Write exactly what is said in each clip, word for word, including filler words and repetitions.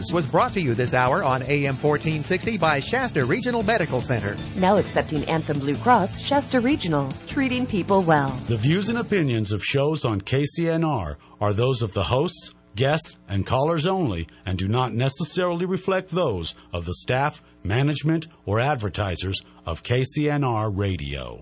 News was brought to you this hour on A M fourteen sixty by Shasta Regional Medical Center. Now accepting Anthem Blue Cross, Shasta Regional, treating people well. The views and opinions of shows on K C N R are those of the hosts, guests, and callers only, and do not necessarily reflect those of the staff, management, or advertisers of K C N R Radio.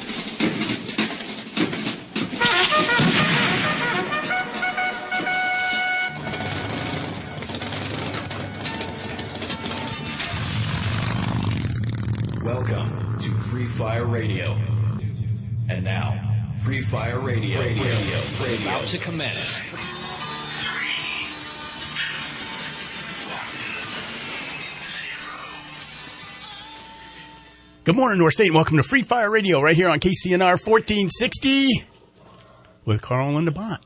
Welcome to Free Fire Radio. And now, Free Fire Radio, Radio, Radio, is about to commence. Good morning, North State, and welcome to Free Fire Radio right here on K C N R fourteen sixty with Carl and the Bot.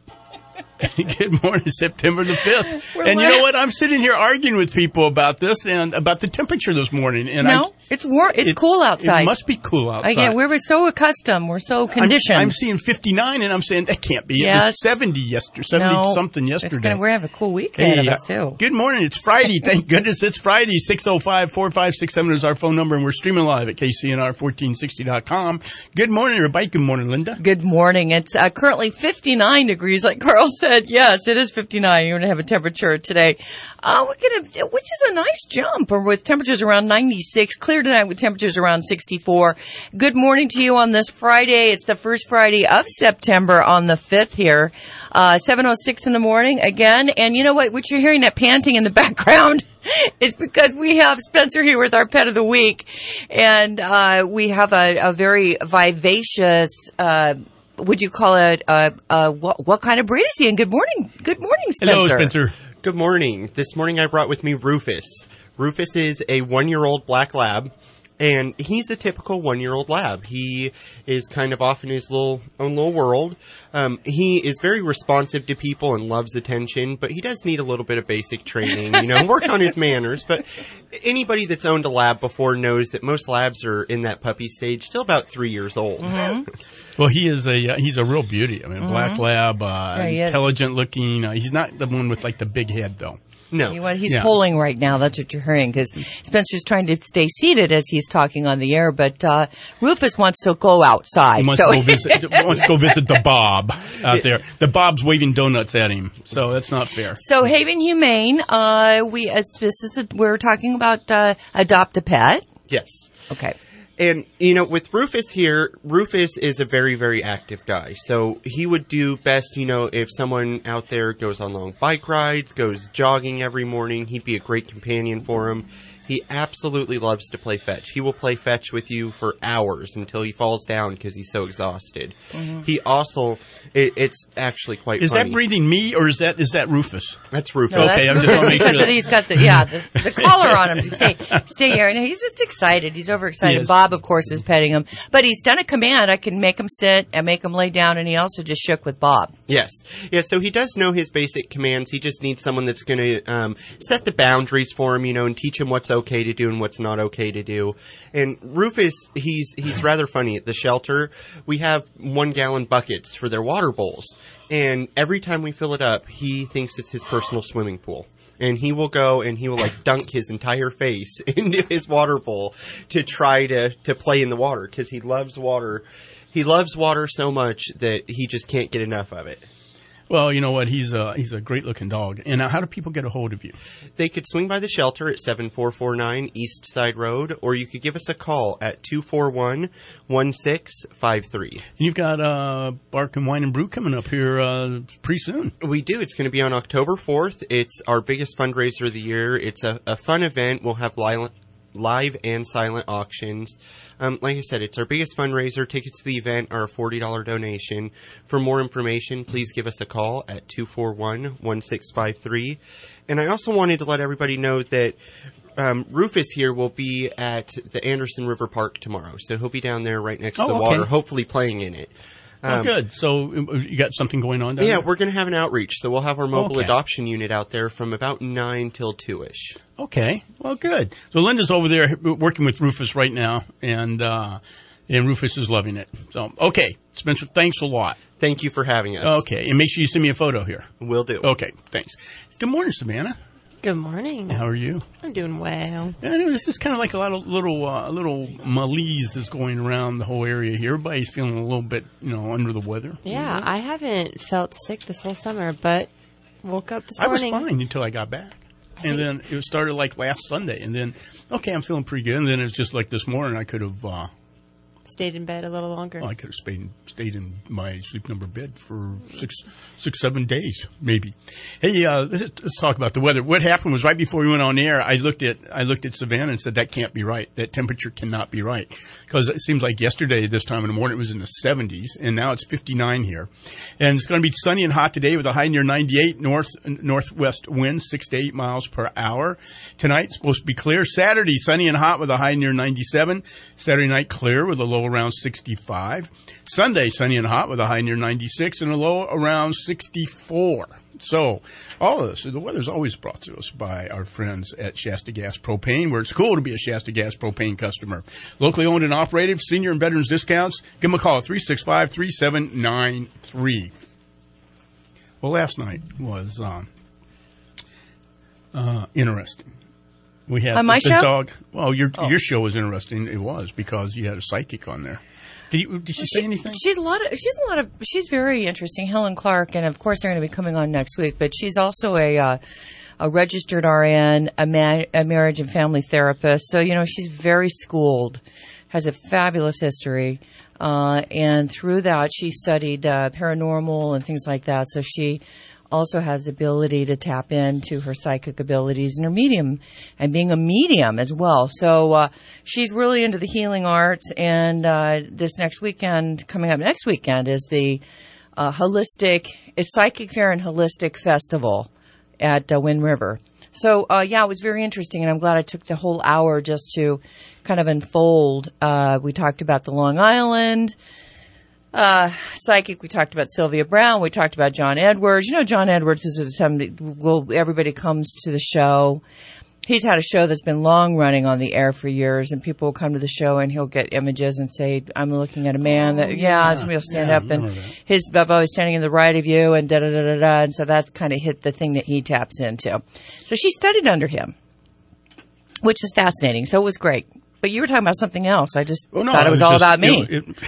Good morning, September the fifth. We're and you know what? I'm sitting here arguing with people about this and about the temperature this morning. And no, I, it's warm. It's it, cool outside. It must be cool outside. Uh, yeah, we were so accustomed. We're so conditioned. I'm, I'm seeing fifty-nine, and I'm saying that can't be. Yes. It was seventy yesterday, seventy no, something yesterday. Gonna, we're having a cool week ahead hey, of us too. Good morning. It's Friday. Thank goodness it's Friday. six oh five, four five six seven is our phone number, and we're streaming live at K C N R fourteen sixty dot com. Good morning, everybody. Good morning, Linda. Good morning. It's uh, currently fifty-nine degrees, like Carl said. Yes, it is fifty-nine. You're going to have a temperature today, uh, we're gonna, which is a nice jump, or with temperatures around ninety-six. Clear tonight with temperatures around sixty-four. Good morning to you on this Friday. It's the first Friday of September on the fifth here, uh, seven oh six in the morning again. And you know what? What you're hearing, that panting in the background, is because we have Spencer here with our pet of the week, and uh, we have a, a very vivacious. Uh, Would you call it, uh, uh, what, what kind of breed is he? And good morning. Good morning, Spencer. Hello, Spencer. Good morning. This morning I brought with me Rufus. Rufus is a one-year-old black lab, and he's a typical one-year-old lab. He is kind of off in his little own little world. Um, he is very responsive to people and loves attention, but he does need a little bit of basic training, you know, work on his manners. But anybody that's owned a lab before knows that most labs are in that puppy stage, still about three years old. Mm-hmm. Well, he is a uh, he's a real beauty. I mean, mm-hmm. black lab, uh, yeah, intelligent looking. Uh, he's not the one with like the big head, though. No. Well, he's yeah. pulling right now. That's what you're hearing, because Spencer's trying to stay seated as he's talking on the air, but uh, Rufus wants to go outside. He wants, so. to, go visit, wants to go visit the Bob out there. The Bob's waving donuts at him, so that's not fair. So Haven Humane, uh, we as this is a, we're talking about uh, adopt a pet. Yes. Okay. And, you know, with Rufus here, Rufus is a very, very active guy. So he would do best, you know, if someone out there goes on long bike rides, goes jogging every morning, he'd be a great companion for him. He absolutely loves to play fetch. He will play fetch with you for hours until he falls down because he's so exhausted. Mm-hmm. He also, it, it's actually quite is funny. Is that breathing me, or is that is that Rufus? That's Rufus. No, okay, that's I'm just want to make sure. Because he's got the, yeah, the, the collar on him to stay, stay here. And he's just excited. He's overexcited. Yes. Bob, of course, is petting him. But he's done a command. I can make him sit and make him lay down, and he also just shook with Bob. Yes. Yeah, so he does know his basic commands. He just needs someone that's going to um, set the boundaries for him, you know, and teach him what's okay to do and what's not okay to do. And Rufus, he's he's rather funny. At the shelter, we have one-gallon buckets for their water bowls. And every time we fill it up, he thinks it's his personal swimming pool. And he will go and he will, like, dunk his entire face into his water bowl to try to, to play in the water because he loves water. He loves water so much that he just can't get enough of it. Well, you know what? He's a, he's a great-looking dog. And now, how do people get a hold of you? They could swing by the shelter at seven four four nine East Side Road, or you could give us a call at two four one, one six five three. And you've got uh, Bark and Wine and Brew coming up here uh, pretty soon. We do. It's going to be on October fourth. It's our biggest fundraiser of the year. It's a, a fun event. We'll have live, live and silent auctions. Um, like I said, it's our biggest fundraiser. Tickets to the event are a forty dollars donation. For more information, please give us a call at two four one, one six five three. And I also wanted to let everybody know that um, Rufus here will be at the Anderson River Park tomorrow. So he'll be down there right next oh, to the okay. water, hopefully playing in it. Oh, um, good. So you got something going on down Yeah, there? we're going to have an outreach. So we'll have our mobile okay. adoption unit out there from about nine till two-ish. Okay. Well, good. So Linda's over there working with Rufus right now, and uh, and Rufus is loving it. So, okay. Spencer, thanks a lot. Thank you for having us. Okay. And make sure you send me a photo here. Will do. Okay. Thanks. Good morning, Savannah. Good morning. How are you? I'm doing well. Yeah, I know this is kind of like a lot of little, uh, little malaise is going around the whole area here. Everybody's feeling a little bit, you know, under the weather. Yeah, mm-hmm. I haven't felt sick this whole summer, but woke up this I morning. I was fine until I got back. I and then it started like last Sunday. And then, okay, I'm feeling pretty good. And then it's just like this morning I could have... Uh, Stayed in bed a little longer. Well, I could have stayed, stayed in my sleep number bed for six, six, seven days, maybe. Hey, uh, let's, let's talk about the weather. What happened was right before we went on air, I looked at, I looked at Savannah and said, that can't be right. That temperature cannot be right. Because it seems like yesterday, this time in the morning, it was in the seventies, and now it's fifty-nine here. And it's going to be sunny and hot today with a high near ninety-eight, north, northwest winds, six to eight miles per hour. Tonight, it's supposed to be clear. Saturday, sunny and hot with a high near ninety-seven. Saturday night, clear with a low around sixty-five. Sunday, sunny and hot with a high near ninety-six and a low around sixty-four. So, all of this, the weather's always brought to us by our friends at Shasta Gas Propane, where it's cool to be a Shasta Gas Propane customer. Locally owned and operated, senior and veterans discounts. Give them a call at three six five, three seven nine three. Well, last night was um, uh, interesting. We had on my the show? dog. Well, your oh. your show was interesting. It was because you had a psychic on there. Did you, did she, she say anything? She's a lot of. She's a lot of. She's very interesting, Helen Clark, and of course they're going to be coming on next week. But she's also a uh, a registered R N, a, man, a marriage and family therapist. So you know she's very schooled, has a fabulous history, uh, and through that she studied uh, paranormal and things like that. So she also has the ability to tap into her psychic abilities and her medium and being a medium as well. So uh, she's really into the healing arts. And uh, this next weekend, coming up next weekend, is the uh, holistic, is Psychic Fair and Holistic Festival at uh, Wind River. So, uh, yeah, it was very interesting, and I'm glad I took the whole hour just to kind of unfold. Uh, we talked about the Long Island Uh, psychic. We talked about Sylvia Brown. We talked about John Edwards. You know, John Edwards is somebody. Well, everybody comes to the show. He's had a show that's been long running on the air for years, and people will come to the show and he'll get images and say, "I'm looking at a man that, oh, yeah, yeah. somebody will stand yeah, up and his Bubba is standing in the right of you," and da da da da da. And so that's kind of hit the thing that he taps into. So she studied under him, which is fascinating. So it was great. But you were talking about something else. I just oh, no, thought it was, was all just, about me. You know, it,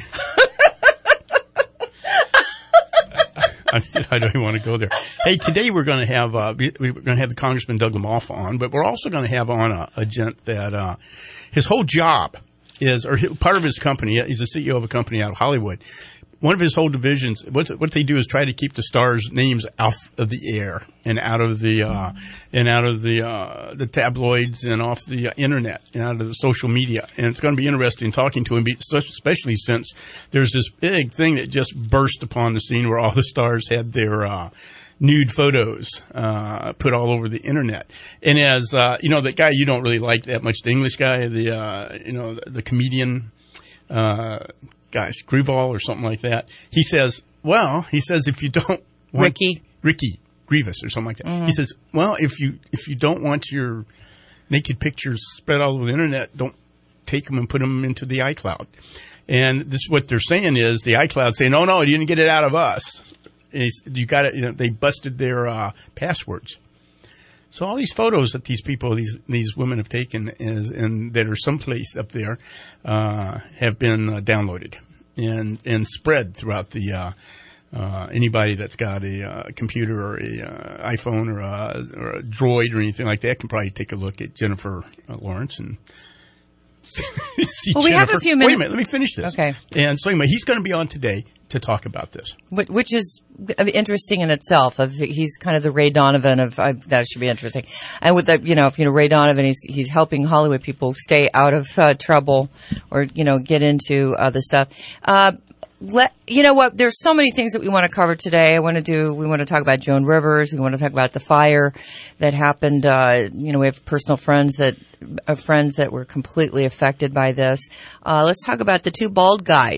I don't even want to go there. Hey, today we're going to have uh, we're going to have the Congressman Doug Lamoff on, but we're also going to have on a, a gent that uh, his whole job is, or part of his company. He's the C E O of a company out of Hollywood. One of his whole divisions, what what they do is try to keep the stars' names out of the air and out of the uh, and out of the uh, the tabloids and off the uh, internet and out of the social media. And it's going to be interesting talking to him, especially since there's this big thing that just burst upon the scene where all the stars had their uh, nude photos uh, put all over the internet. And as uh, you know, that guy you don't really like that much, the English guy, the uh, you know the, the comedian. Uh, Gosh, Grieval or something like that. He says, well, he says if you don't want Ricky Ricky Grievous or something like that. Mm-hmm. He says, well, if you if you don't want your naked pictures spread all over the internet, don't take them and put them into the iCloud. And this what they're saying is the iCloud saying, "Oh no, you didn't get it out of us. It's, you got it. You know, they busted their uh, passwords." So all these photos that these people, these these women have taken, is, and that are someplace up there, uh, have been uh, downloaded and and spread throughout the uh, uh, anybody that's got a uh, computer or a uh, iPhone or a, or a Droid or anything like that can probably take a look at Jennifer uh, Lawrence and see well, we Jennifer. have a few minutes. Wait a minute, let me finish this. Okay. And so anyway, he's going to be on today to talk about this, which is interesting in itself. Of he's kind of the Ray Donovan of uh, that should be interesting. And with the, you know, if you know Ray Donovan, he's he's helping Hollywood people stay out of uh, trouble or you know get into other stuff. Uh, let you know what? There's so many things that we want to cover today. I want to do. We want to talk about Joan Rivers. We want to talk about the fire that happened. Uh, you know, we have personal friends that uh, friends that were completely affected by this. Uh, let's talk about the two bald guys.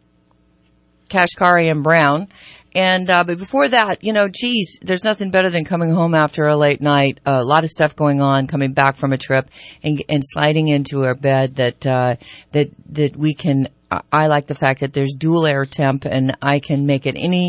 Kashkari and Brown. And, uh, but before that, you know, geez, there's nothing better than coming home after a late night, uh, a lot of stuff going on, coming back from a trip and, and sliding into our bed that, uh, that, that we can, I like the fact that there's dual air temp and I can make it any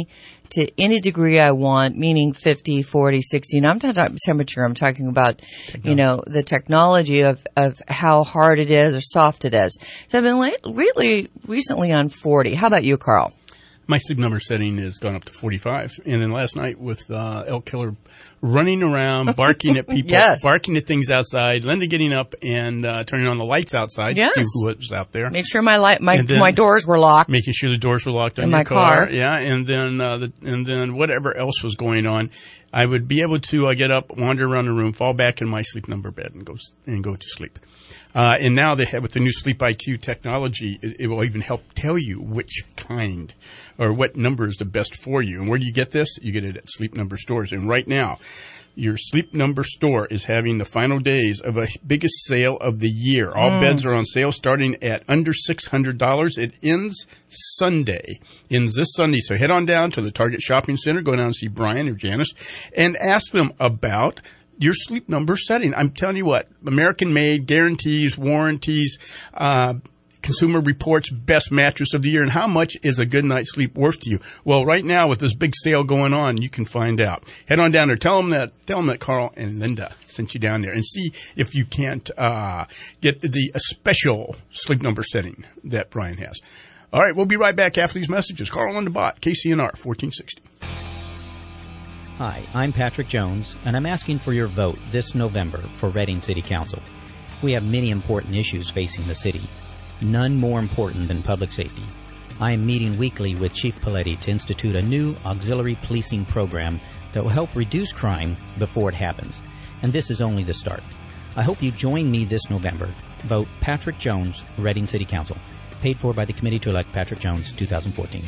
to any degree I want, meaning fifty, forty, sixty. And I'm not talking about temperature. I'm talking about, technology. you know, the technology of, of how hard it is or soft it is. So I've been late, really recently on forty. How about you, Carl? My sleep number setting has gone up to forty-five. And then last night with uh, Elk Killer running around, barking at people, yes. barking at things outside, Linda getting up and uh, turning on the lights outside yes. to see who was out there. Make sure my light, my my doors were locked. Making sure the doors were locked on in your my car. car. Yeah, and then uh, the, and then whatever else was going on, I would be able to uh, get up, wander around the room, fall back in my sleep number bed, and go and go to sleep. Uh, and now they have, with the new Sleep I Q technology, it, it will even help tell you which kind or what number is the best for you. And where do you get this? You get it at Sleep Number stores. And right now, your Sleep Number store is having the final days of a biggest sale of the year. All mm. beds are on sale starting at under six hundred dollars. It ends Sunday, ends this Sunday. So head on down to the Target Shopping Center, go down and see Brian or Janice, and ask them about your Sleep Number setting. I'm telling you what, American-made, guarantees, warranties, uh, Consumer Reports, best mattress of the year. And how much is a good night's sleep worth to you? Well, right now with this big sale going on, you can find out. Head on down there. Tell them that, tell them that Carl and Linda sent you down there, and see if you can't, uh, get the a special Sleep Number setting that Brian has. All right. We'll be right back after these messages. Carl and the Bot, K C N R fourteen sixty. Hi, I'm Patrick Jones, and I'm asking for your vote this November for Reading City Council. We have many important issues facing the city, none more important than public safety. I am meeting weekly with Chief Paletti to institute a new auxiliary policing program that will help reduce crime before it happens, and this is only the start. I hope you join me this November. Vote Patrick Jones, Reading City Council, paid for by the Committee to Elect Patrick Jones, twenty fourteen.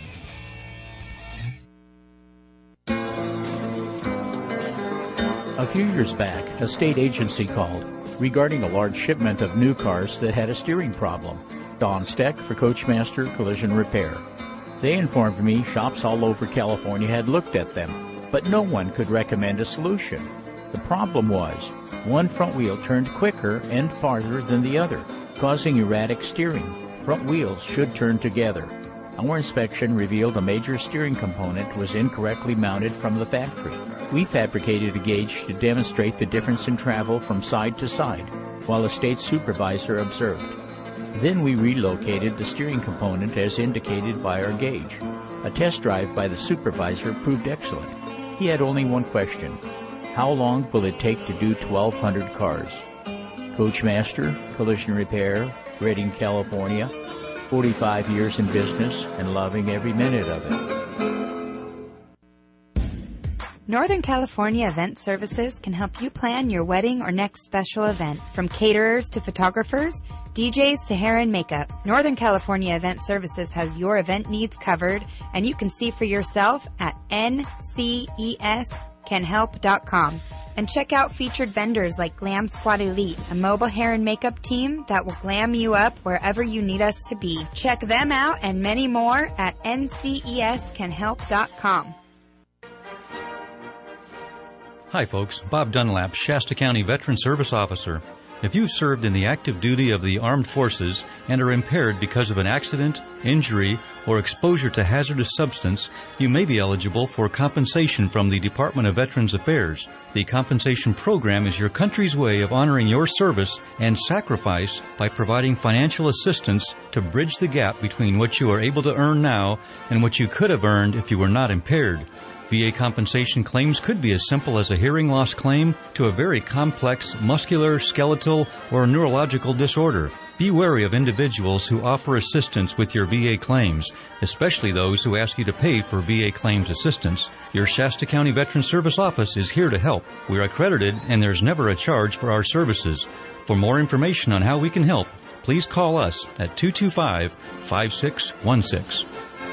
A few years back, a state agency called regarding a large shipment of new cars that had a steering problem. Don Steck for Coachmaster Collision Repair. They informed me shops all over California had looked at them, but no one could recommend a solution. The problem was, one front wheel turned quicker and farther than the other, causing erratic steering. Front wheels should turn together. Our inspection revealed a major steering component was incorrectly mounted from the factory. We fabricated a gauge to demonstrate the difference in travel from side to side, while a state supervisor observed. Then we relocated the steering component as indicated by our gauge. A test drive by the supervisor proved excellent. He had only one question: how long will it take to do twelve hundred cars? Coachmaster Collision Repair, Redding, California. forty-five years in business and loving every minute of it. Northern California Event Services can help you plan your wedding or next special event. From caterers to photographers, D Js to hair and makeup, Northern California Event Services has your event needs covered, and you can see for yourself at N C E S can help dot com. And check out featured vendors like Glam Squad Elite, a mobile hair and makeup team that will glam you up wherever you need us to be. Check them out and many more at N C E S can help dot com. Hi folks, Bob Dunlap, Shasta County Veteran Service Officer. If you've served in the active duty of the armed forces and are impaired because of an accident, injury, or exposure to hazardous substance, you may be eligible for compensation from the Department of Veterans Affairs. The compensation program is your country's way of honoring your service and sacrifice by providing financial assistance to bridge the gap between what you are able to earn now and what you could have earned if you were not impaired. V A compensation claims could be as simple as a hearing loss claim to a very complex muscular, skeletal, or neurological disorder. Be wary of individuals who offer assistance with your V A claims, especially those who ask you to pay for V A claims assistance. Your Shasta County Veteran Service Office is here to help. We're accredited and there's never a charge for our services. For more information on how we can help, please call us at two two five, five six one six.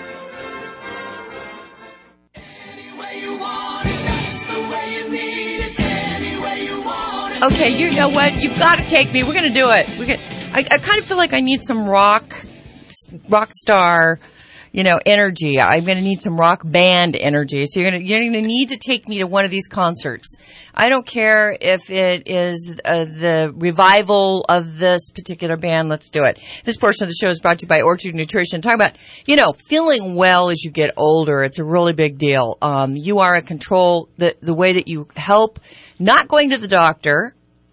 Okay, you know what? You've got to take me. We're going to do it. We're gonna, I, I kind of feel like I need some rock, rock star, you know, energy. I'm going to need some rock band energy. So you're going to, you're going to need to take me to one of these concerts. I don't care if it is uh, the revival of this particular band. Let's do it. This portion of the show is brought to you by Orchard Nutrition. Talking about, you know, feeling well as you get older. It's a really big deal. Um, you are in control. The, the way that you help, not going to the doctor,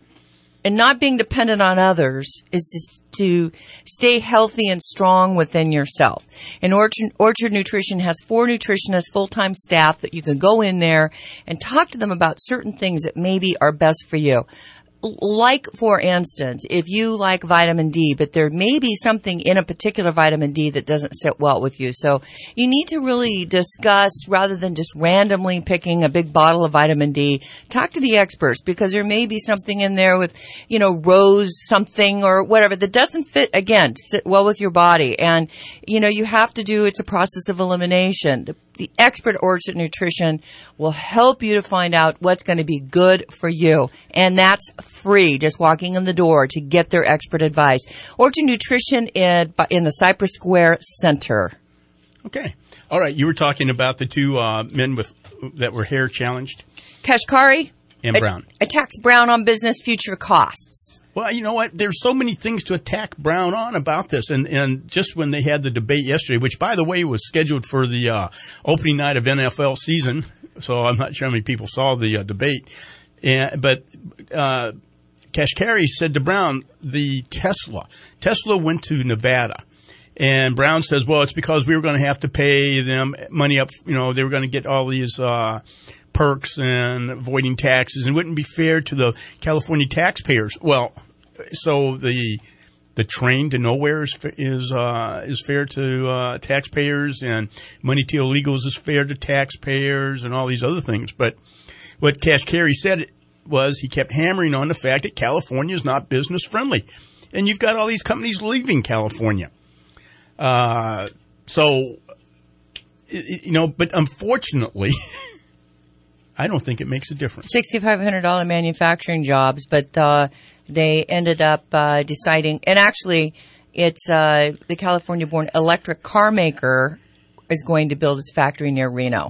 and not being dependent on others is just to stay healthy and strong within yourself. And Orchard, Orchard Nutrition has four nutritionists, full-time staff that you can go in there and talk to them about certain things that maybe are best for you. Like, for instance, if you like vitamin D, but there may be something in a particular vitamin D that doesn't sit well with you. So you need to really discuss, rather than just randomly picking a big bottle of vitamin D, talk to the experts, because there may be something in there with, you know, rose something or whatever that doesn't fit, again, sit well with your body. And, you know, you have to do, it's a process of elimination. The, the expert Orchard Nutrition will help you to find out what's going to be good for you. And that's free, just walking in the door to get their expert advice. Orchard Nutrition in, in the Cypress Square Center. Okay. All right. You were talking about the two uh, men with that were hair challenged. Kashkari. And Brown. Attacks Brown on business future costs. Well, you know what? There's so many things to attack Brown on about this. And, and just when they had the debate yesterday, which, by the way, was scheduled for the uh, opening night of N F L season, so I'm not sure how many people saw the uh, debate. And, but uh, Kashkari said to Brown, the Tesla. Tesla went to Nevada. And Brown says, well, it's because we were going to have to pay them money up. You know, they were going to get all these uh perks and avoiding taxes, and wouldn't be fair to the California taxpayers. Well, so the the train to nowhere is is uh, is fair to uh, taxpayers, and money to illegals is fair to taxpayers, and all these other things. But what Kashkari said was he kept hammering on the fact that California is not business friendly, and you've got all these companies leaving California. Uh, so you know, but unfortunately. I don't think it makes a difference. six thousand five hundred dollars manufacturing jobs, but uh, they ended up uh, deciding, and actually it's uh, the California-born electric car maker is going to build its factory near Reno.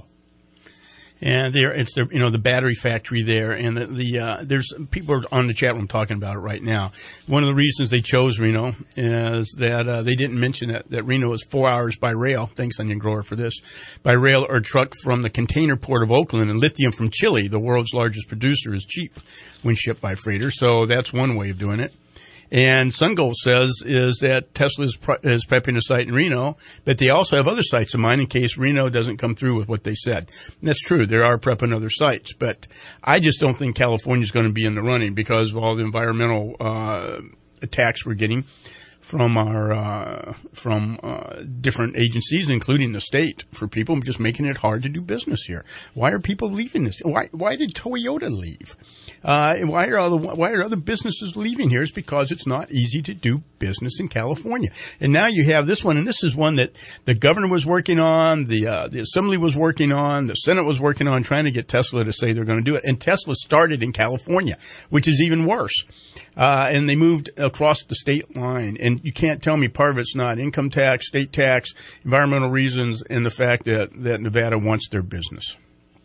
And there, it's the you know the battery factory there, and the, the uh, there's people are on the chat room talking about it right now. One of the reasons they chose Reno is that uh, they didn't mention that, that Reno is four hours by rail. Thanks, Onion Grower, for this. By rail or truck from the container port of Oakland, and lithium from Chile, the world's largest producer, is cheap when shipped by freighter. So that's one way of doing it. And SunGold says is that Tesla is, pre- is prepping a site in Reno, but they also have other sites in mind in case Reno doesn't come through with what they said. And that's true. They are prepping other sites, but I just don't think California is going to be in the running because of all the environmental uh, attacks we're getting from our uh, from uh, different agencies, including the state, for people just making it hard to do business here. Why are people leaving this? Why why did Toyota leave? Uh, why are other why are other businesses leaving here? It's because it's not easy to do business in California. And now you have this one, and this is one that the governor was working on, the uh, the assembly was working on, the Senate was working on, trying to get Tesla to say they're going to do it. And Tesla started in California, which is even worse. Uh, and they moved across the state line. And you can't tell me part of it's not income tax, state tax, environmental reasons, and the fact that, that Nevada wants their business.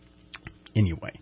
Anyway.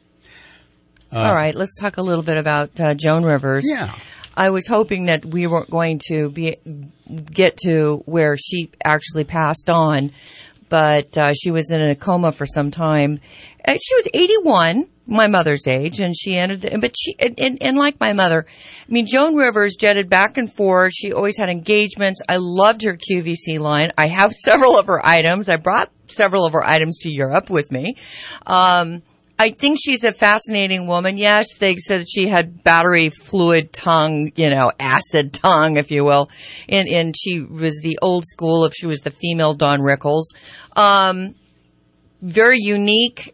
Uh, All right, let's talk a little bit about uh, Joan Rivers. Yeah. I was hoping that we weren't going to be get to where she actually passed on, but uh, she was in a coma for some time. Uh, she was eighty-one, my mother's age, and she ended. But she and, and like my mother, I mean, Joan Rivers jetted back and forth. She always had engagements. I loved her Q V C line. I have several of her items. I brought several of her items to Europe with me. Um, I think she's a fascinating woman. Yes, they said she had battery fluid tongue, you know, acid tongue, if you will. And, and she was the old school if she was the female Dawn Rickles. Um, very unique,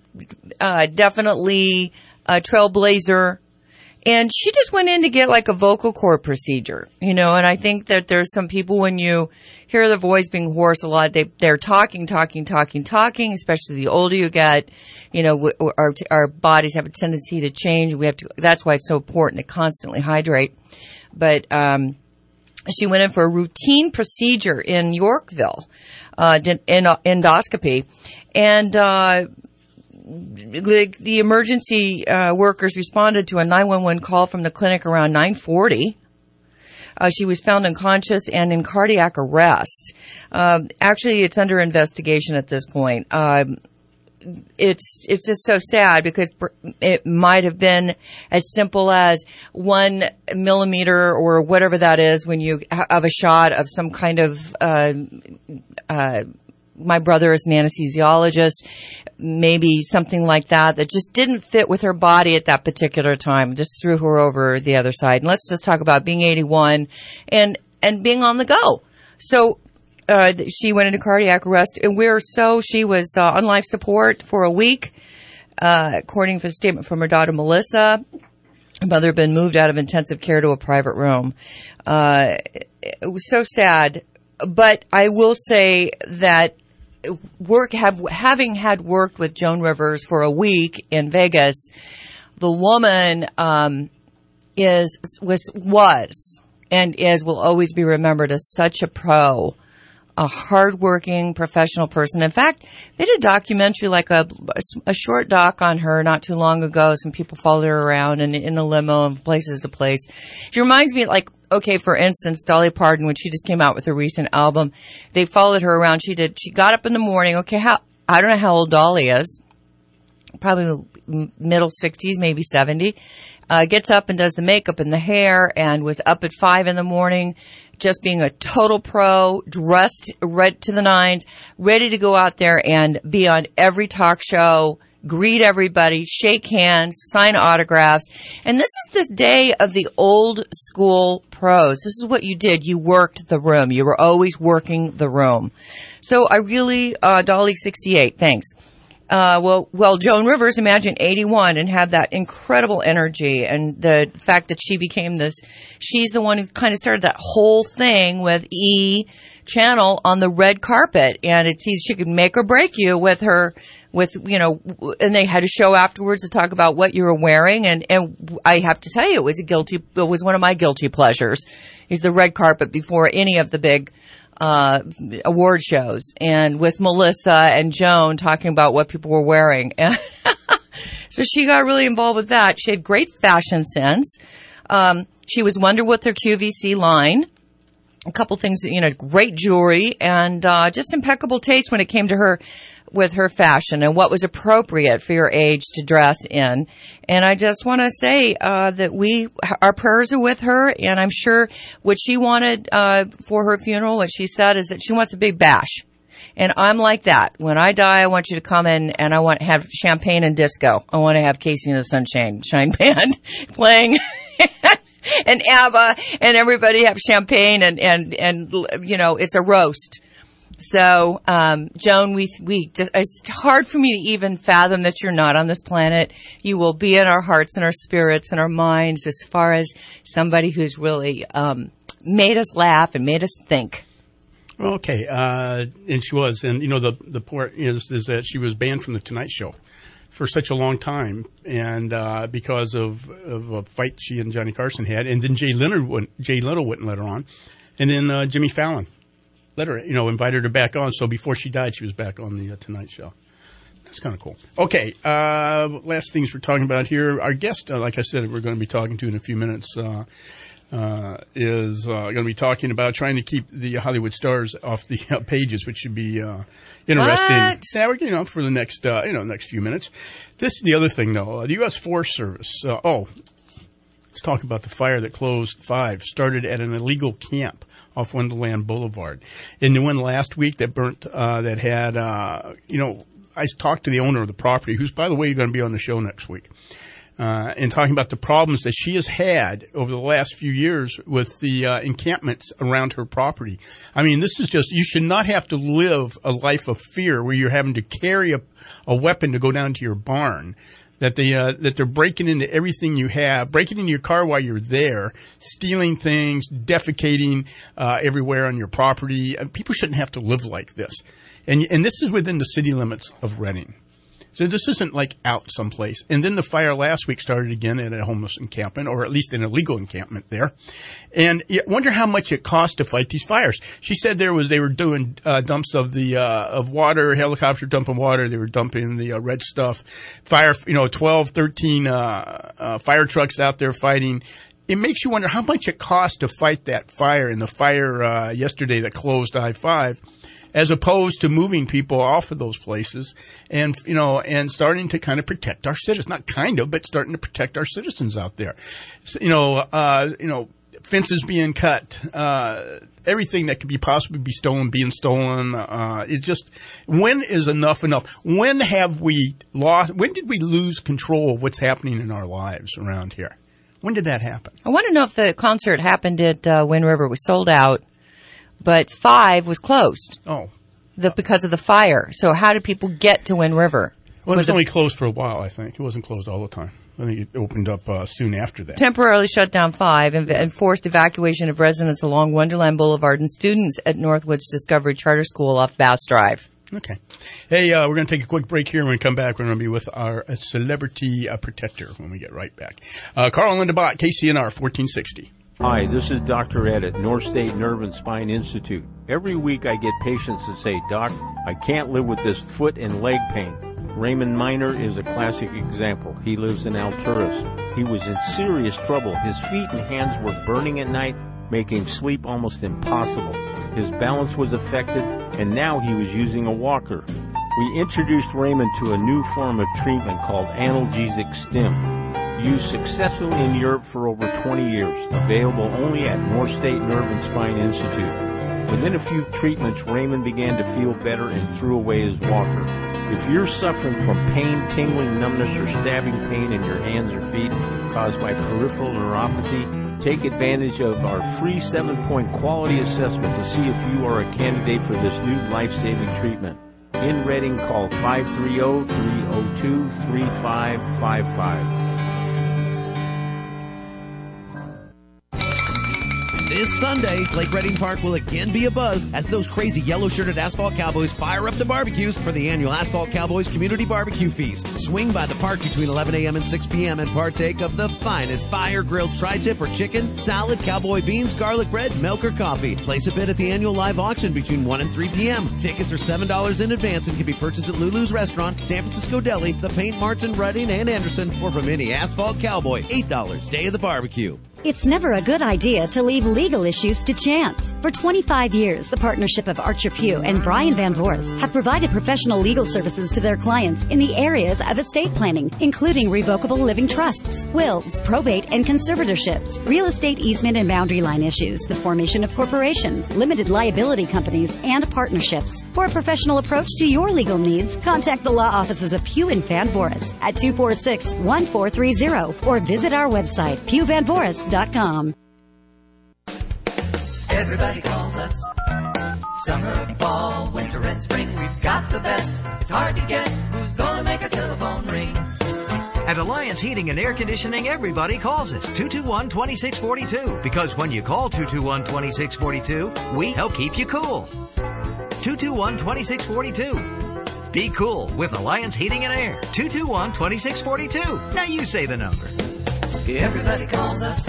uh, definitely a trailblazer. And she just went in to get like a vocal cord procedure, you know, and I think that there's some people when you hear the voice being hoarse a lot, they, they're talking, talking, talking, talking, especially the older you get, you know, our, our bodies have a tendency to change. We have to, that's why it's so important to constantly hydrate. But, um, She went in for a routine procedure in Yorkville, uh, in, endoscopy, and uh, the, the emergency uh, workers responded to a nine one one call from the clinic around nine forty. Uh, she was found unconscious and in cardiac arrest. Um, actually, it's under investigation at this point. Um, It's it's just so sad because it might have been as simple as one millimeter or whatever that is when you have a shot of some kind of. Uh, uh, my brother is an anesthesiologist, maybe something like that that just didn't fit with her body at that particular time. Just threw her over the other side. And let's just talk about being eighty-one and and being on the go. So. Uh, she went into cardiac arrest, and we're so she was uh, on life support for a week, uh, according to a statement from her daughter Melissa. Her mother had been moved out of intensive care to a private room. Uh, it was so sad, but I will say that work have having had worked with Joan Rivers for a week in Vegas, the woman um, is was was and is will always be remembered as such a pro. A hardworking professional person. In fact, they did a documentary, like a, a short doc on her not too long ago. Some people followed her around in, in the limo and places to place. She reminds me, like, okay, for instance, Dolly Parton, when she just came out with her recent album, they followed her around. She did, she got up in the morning. Okay, how, I don't know how old Dolly is. Probably middle sixties, maybe seventy. Uh, gets up and does the makeup and the hair and was up at five in the morning. Just being a total pro, dressed red to the nines, ready to go out there and be on every talk show, greet everybody, shake hands, sign autographs. And this is the day of the old school pros. This is what you did. You worked the room. You were always working the room. So I really, uh, Dolly sixty-eight, thanks. Uh, well, well, Joan Rivers, imagine eighty-one and have that incredible energy, and the fact that she became this, she's the one who kind of started that whole thing with E! Channel on the red carpet, and it's she could make or break you with her, with, you know, and they had a show afterwards to talk about what you were wearing, and, and I have to tell you, it was a guilty, it was one of my guilty pleasures, is the red carpet before any of the big uh, award shows, and with Melissa and Joan talking about what people were wearing. So she got really involved with that. She had great fashion sense. Um, she was Wonder with her Q V C line. A couple things, you know, great jewelry and uh, just impeccable taste when it came to her with her fashion and what was appropriate for your age to dress in. And I just want to say uh, that we, our prayers are with her, and I'm sure what she wanted uh, for her funeral, what she said, is that she wants a big bash. And I'm like that. When I die, I want you to come in and I want to have champagne and disco. I want to have Casey and the Sunshine Shine Band playing. And ABBA and everybody have champagne and, and, and, you know, it's a roast. So, um, Joan, we, we just, it's hard for me to even fathom that you're not on this planet. You will be in our hearts and our spirits and our minds as far as somebody who's really, um, made us laugh and made us think. Okay. Uh, and she was, and you know, the, the part is, is that she was banned from the Tonight Show for such a long time, and uh, because of, of a fight she and Johnny Carson had, and then Jay Leno wouldn't, Jay Leno wouldn't let her on, and then uh, Jimmy Fallon let her, you know, invited her back on. So before she died, she was back on the uh, Tonight Show. That's kind of cool. Okay, uh, last things we're talking about here. Our guest, uh, like I said, we're going to be talking to in a few minutes. Uh, uh, is uh, going to be talking about trying to keep the Hollywood stars off the uh, pages, which should be uh, interesting. What? Yeah, we're, you know, for the next uh, you know next few minutes. This is the other thing, though. Uh, the U S Forest Service. Uh, oh, let's talk about the fire that closed five. Started at an illegal camp off Wonderland Boulevard. In the one last week that burnt, uh, that had, uh, you know, I talked to the owner of the property, who's, by the way, going to be on the show next week. Uh, and talking about the problems that she has had over the last few years with the uh, encampments around her property. I mean, this is just, you should not have to live a life of fear where you're having to carry a, a weapon to go down to your barn. That they uh, that they're breaking into everything you have, breaking into your car while you're there, stealing things, defecating uh, everywhere on your property. Uh, people shouldn't have to live like this. And and this is within the city limits of Reading. So this isn't like out someplace. And then the fire last week started again at a homeless encampment, or at least an illegal encampment there. And you wonder how much it costs to fight these fires. She said there was, they were doing uh, dumps of the, uh, of water, helicopter dumping water. They were dumping the uh, red stuff. Fire, you know, twelve, thirteen, uh, uh, fire trucks out there fighting. It makes you wonder how much it costs to fight that fire. And the fire, uh, yesterday that closed I five. As opposed to moving people off of those places and, you know, and starting to kind of protect our citizens, not kind of, but starting to protect our citizens out there. So, you know, uh, you know, fences being cut, uh, everything that could be possibly be stolen being stolen. Uh, it's just, when is enough enough? When have we lost, when did we lose control of what's happening in our lives around here? When did that happen? I want to know if the concert happened at uh, Wind River. It was sold out. But five was closed. Oh. The, because of the fire. So how did people get to Wind River? Well, it was the, only closed for a while, I think. It wasn't closed all the time. I think it opened up uh, soon after that. Temporarily shut down five and, and forced evacuation of residents along Wonderland Boulevard and students at Northwoods Discovery Charter School off Bass Drive. Okay. Hey, uh, we're going to take a quick break here. When we come back, we're going to be with our uh, celebrity uh, protector when we get right back. Uh, Carl and Linda Bott, K C N R fourteen sixty. Hi, this is Doctor Ed at North State Nerve and Spine Institute. Every week I get patients that say, Doc, I can't live with this foot and leg pain. Raymond Miner is a classic example. He lives in Alturas. He was in serious trouble. His feet and hands were burning at night, making sleep almost impossible. His balance was affected, and now he was using a walker. We introduced Raymond to a new form of treatment called analgesic stim. Used successfully in Europe for over twenty years. Available only at North State Nerve and Spine Institute. Within a few treatments, Raymond began to feel better and threw away his walker. If you're suffering from pain, tingling, numbness, or stabbing pain in your hands or feet caused by peripheral neuropathy, take advantage of our free seven-point quality assessment to see if you are a candidate for this new life-saving treatment. In Reading, call five three zero, three zero two, three five five five. This Sunday, Lake Reading Park will again be abuzz as those crazy yellow-shirted Asphalt Cowboys fire up the barbecues for the annual Asphalt Cowboys Community Barbecue Feast. Swing by the park between eleven a.m. and six p.m. and partake of the finest fire-grilled tri-tip or chicken, salad, cowboy beans, garlic bread, milk, or coffee. Place a bid at the annual live auction between one and three p.m. Tickets are seven dollars in advance and can be purchased at Lulu's Restaurant, San Francisco Deli, The Paint Marts in Reading and Anderson, or from any Asphalt Cowboy. eight dollars, day of the barbecue. It's never a good idea to leave legal issues to chance. For twenty-five years, the partnership of Archer Pugh and Brian Van Voorst have provided professional legal services to their clients in the areas of estate planning, including revocable living trusts, wills, probate, and conservatorships, real estate easement and boundary line issues, the formation of corporations, limited liability companies, and partnerships. For a professional approach to your legal needs, contact the law offices of Pugh and Van Voorst at two four six, one four three zero or visit our website, pew van voorst dot com. Everybody calls us. Summer, fall, winter, and spring. We've got the best. It's hard to guess who's gonna make a telephone ring. At Alliance Heating and Air Conditioning, everybody calls us two two one, two six four two. Because when you call two two one, two six four two, we help keep you cool. two two one, two six four two. Be cool with Alliance Heating and Air. two two one, two six four two. Now you say the number. Everybody calls us.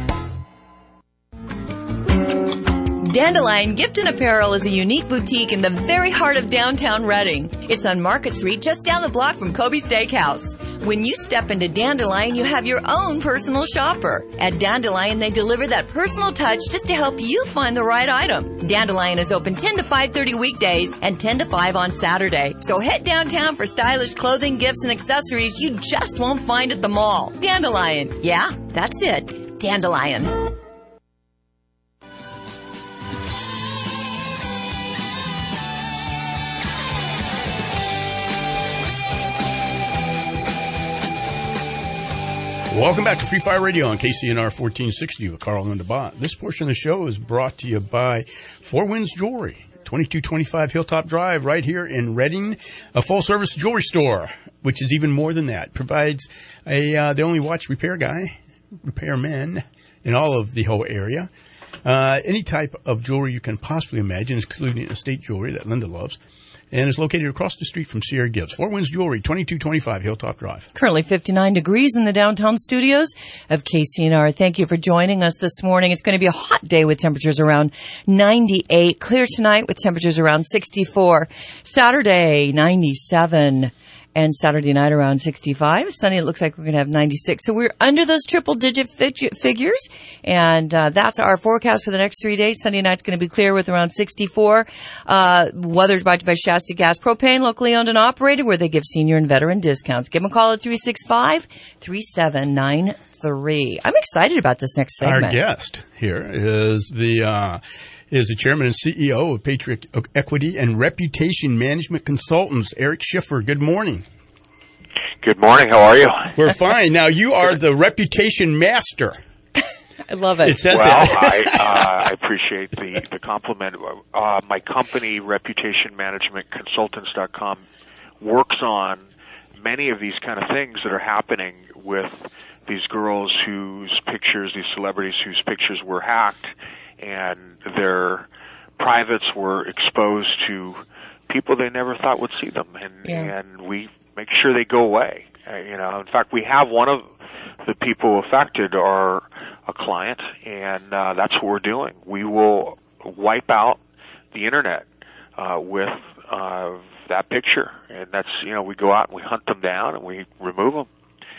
Dandelion Gift and Apparel is a unique boutique in the very heart of downtown Reading. It's on Market Street, just down the block from Kobe's Steakhouse. When you step into Dandelion, you have your own personal shopper. At Dandelion, they deliver that personal touch just to help you find the right item. Dandelion is open ten to five thirty weekdays and ten to five on Saturday. So head downtown for stylish clothing, gifts, and accessories you just won't find at the mall. Dandelion. Yeah, that's it. Dandelion. Welcome back to Free Fire Radio on K C N R fourteen sixty with Carl and DeBont. This portion of the show is brought to you by Four Winds Jewelry, twenty-two twenty-five Hilltop Drive, right here in Reading, a full-service jewelry store, which is even more than that. Provides a uh, the only watch repair guy, repairmen in all of the whole area. Uh, any type of jewelry you can possibly imagine, including estate jewelry that Linda loves. and is located across the street from Sierra Gibbs. Four Winds Jewelry, twenty-two twenty-five Hilltop Drive. Currently fifty-nine degrees in the downtown studios of K C N R. Thank you for joining us this morning. It's going to be a hot day with temperatures around ninety-eight. Clear tonight with temperatures around sixty-four. Saturday, ninety-seven. And Saturday night around sixty-five. Sunny, it looks like we're going to have ninety-six. So we're under those triple-digit fig- figures. And uh, that's our forecast for the next three days. Sunday night's going to be clear with around sixty-four. Uh, weather's brought to you by Shasta Gas Propane, locally owned and operated, where they give senior and veteran discounts. Give them a call at three six five, three seven nine three. I'm excited about this next segment. Our guest here is the... Uh, is the chairman and C E O of Patriot Equity and Reputation Management Consultants, Eric Schiffer. Good morning. Good morning. How are you? We're fine. Now, you are the reputation master. I love it. It says well, that. I, uh, I appreciate the, the compliment. Uh, my company, Reputation Management Consultants dot com, works on many of these kind of things that are happening with these girls whose pictures, these celebrities whose pictures were hacked, and their privates were exposed to people they never thought would see them, and Yeah. and we make sure they go away. Uh, you know, in fact, we have one of the people affected are a client, and uh, that's what we're doing. We will wipe out the internet uh, with uh, that picture, and that's you know we go out and we hunt them down and we remove them,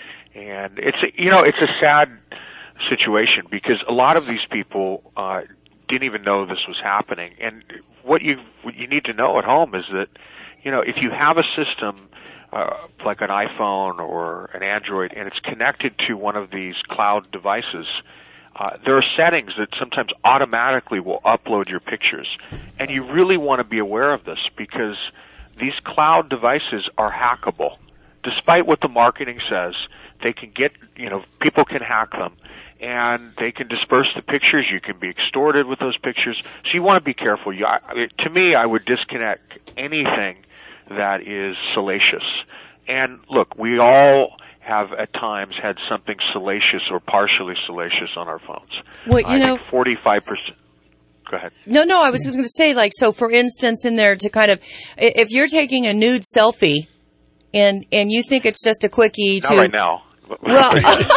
and it's a, you know it's a sad situation because a lot of these people uh, didn't even know this was happening. And what you what you need to know at home is that, you know, if you have a system uh, like an iPhone or an Android and it's connected to one of these cloud devices, uh, there are settings that sometimes automatically will upload your pictures. And you really want to be aware of this because these cloud devices are hackable. Despite what the marketing says, they can get, you know, people can hack them. And they can disperse the pictures. You can be extorted with those pictures. So you want to be careful. You, I, to me, I would disconnect anything that is salacious. And look, we all have at times had something salacious or partially salacious on our phones. Well, you I know, think forty-five percent. Go ahead. No, no, I was just going to say, like, so for instance, in there to kind of, if you're taking a nude selfie and and you think it's just a quickie to. Not right now. Well,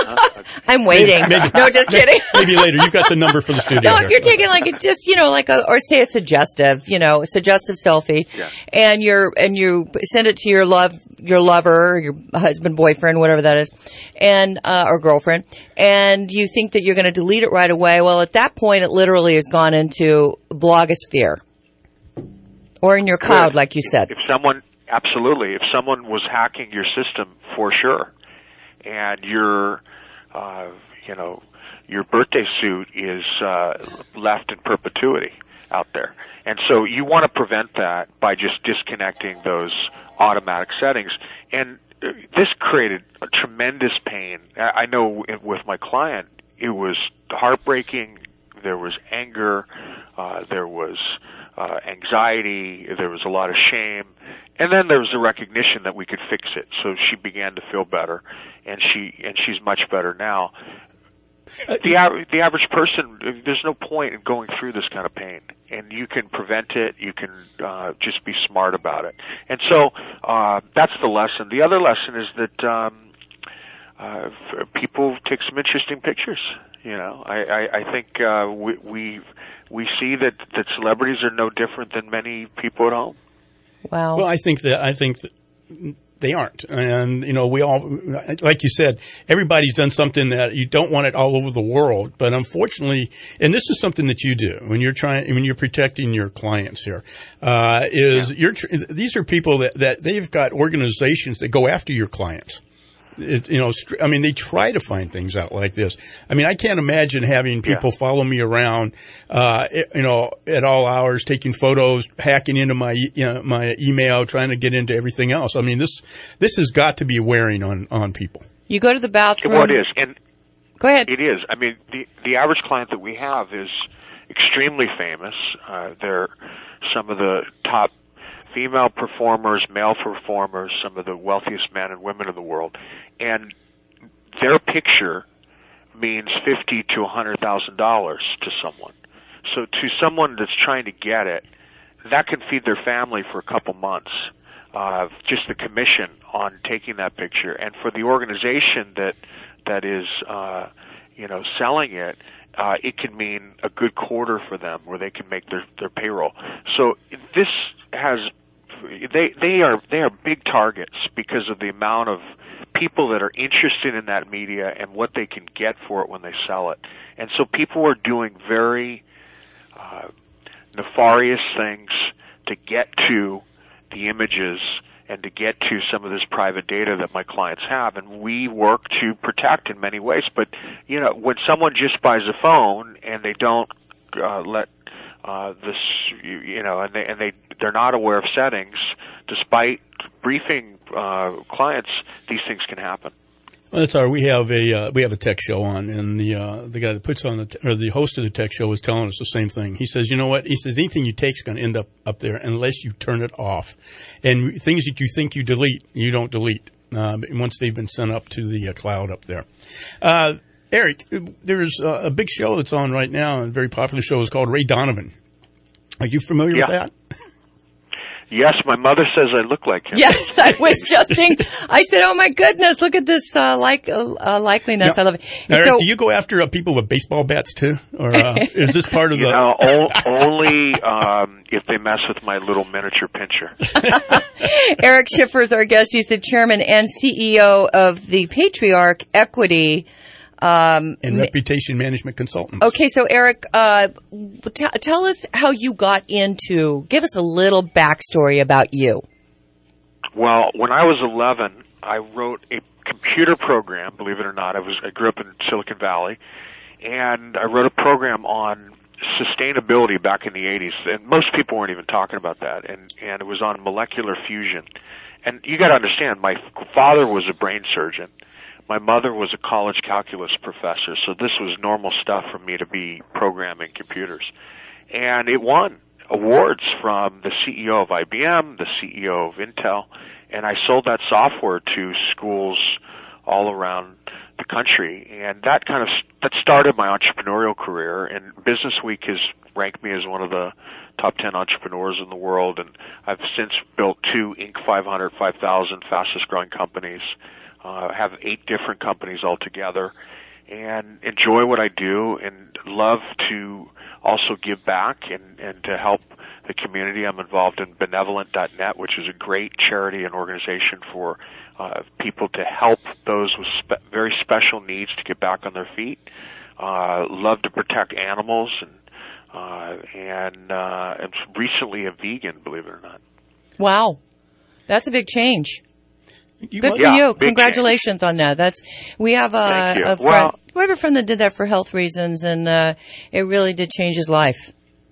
I'm waiting. Maybe, no, just kidding. Maybe later. You've got the number for the studio. No, here. if you're taking like a, just, you know, like a, or say a suggestive, you know, a suggestive selfie, Yeah. and you're, and you send it to your love, your lover, your husband, boyfriend, whatever that is, and, uh, or girlfriend, and you think that you're going to delete it right away. Well, at that point, it literally has gone into blogosphere. Or in your cloud, Good. like you said. If someone, absolutely, if someone was hacking your system, for sure, and your, uh, you know, your birthday suit is uh, left in perpetuity out there. And so you want to prevent that by just disconnecting those automatic settings. And this created a tremendous pain. I know with my client, it was heartbreaking. There was anger. Uh, there was uh, anxiety. There was a lot of shame. And then there was a recognition that we could fix it. So she began to feel better, and she and she's much better now. The av- the average person, there's no point in going through this kind of pain, and you can prevent it. You can uh, just be smart about it. And so uh, that's the lesson. The other lesson is that um, uh, people take some interesting pictures. You know, I I, I think uh, we we we see that that celebrities are no different than many people at home. Wow. Well, I think that I think that they aren't, and you know, we all, like you said, everybody's done something that you don't want it all over the world. But unfortunately, and this is something that you do when you're trying, when you're protecting your clients here, uh, is yeah. you're these are people that that they've got organizations that go after your clients. It, you know, I mean, they try to find things out like this. I mean, I can't imagine having people yeah. follow me around, uh, you know, at all hours, taking photos, hacking into my, you know, my email, trying to get into everything else. I mean, this, this has got to be wearing on, on people. You go to the bathroom. Well, it is. And go ahead. It is. I mean, the, the average client that we have is extremely famous. Uh, they're some of the top female performers, male performers, some of the wealthiest men and women in the world, and their picture means fifty to a hundred thousand dollars to someone. So to someone that's trying to get it, that can feed their family for a couple months. Uh, just the commission on taking that picture, and for the organization that that is, uh, you know, selling it, uh, it can mean a good quarter for them, where they can make their their payroll. So this has they they are they are big targets because of the amount of people that are interested in that media and what they can get for it when they sell it. And so people are doing very uh, nefarious things to get to the images and to get to some of this private data that my clients have, and we work to protect in many ways. But, you know, when someone just buys a phone and they don't uh, let uh, this, you, you know, and they and they they're not aware of settings, despite briefing uh, clients, these things can happen. Well, that's all right. We have a uh, we have a tech show on, and the uh, the guy that puts on the t- or the host of the tech show was telling us the same thing. He says, you know what? He says anything you take is going to end up up there unless you turn it off, and things that you think you delete, you don't delete uh, once they've been sent up to the uh, cloud up there. Uh, Eric, there's uh, a big show that's on right now, a very popular show. It's called Ray Donovan. Are you familiar yeah. with that? Yes, my mother says I look like him. Yes, I was just saying. I said, "Oh my goodness, look at this uh, like uh, likeliness." Now, I love it. Now, So, Eric, do you go after uh, people with baseball bats too, or uh, is this part of you the? know, o- only um, if they mess with my little miniature pincher. Eric Schiffer is our guest. He's the chairman and C E O of the Patriarch Equity. Um, and reputation management consultants. Okay, so Eric, uh, t- tell us how you got into, give us a little backstory about you. Well, when I was eleven, I wrote a computer program, believe it or not. I was I grew up in Silicon Valley, and I wrote a program on sustainability back in the eighties, and most people weren't even talking about that, and, and it was on molecular fusion. And you got to understand, my father was a brain surgeon. My mother was a college calculus professor, so this was normal stuff for me to be programming computers. And it won awards from the C E O of I B M, the C E O of Intel, and I sold that software to schools all around the country. And that kind of that started my entrepreneurial career, and Business Week has ranked me as one of the top ten entrepreneurs in the world, and I've since built two Inc five hundred, five thousand fastest growing companies. Uh, have eight different companies altogether, and enjoy what I do, and love to also give back and, and to help the community. I'm involved in benevolent dot net, which is a great charity and organization for uh, people to help those with spe- very special needs to get back on their feet. Uh, love to protect animals, and uh, and uh, and recently a vegan, believe it or not. Wow, that's a big change. You Good for yeah, you. Congratulations change. on that. That's we have a, a friend. Well, we have a friend that did that for health reasons, and uh, it really did change his life.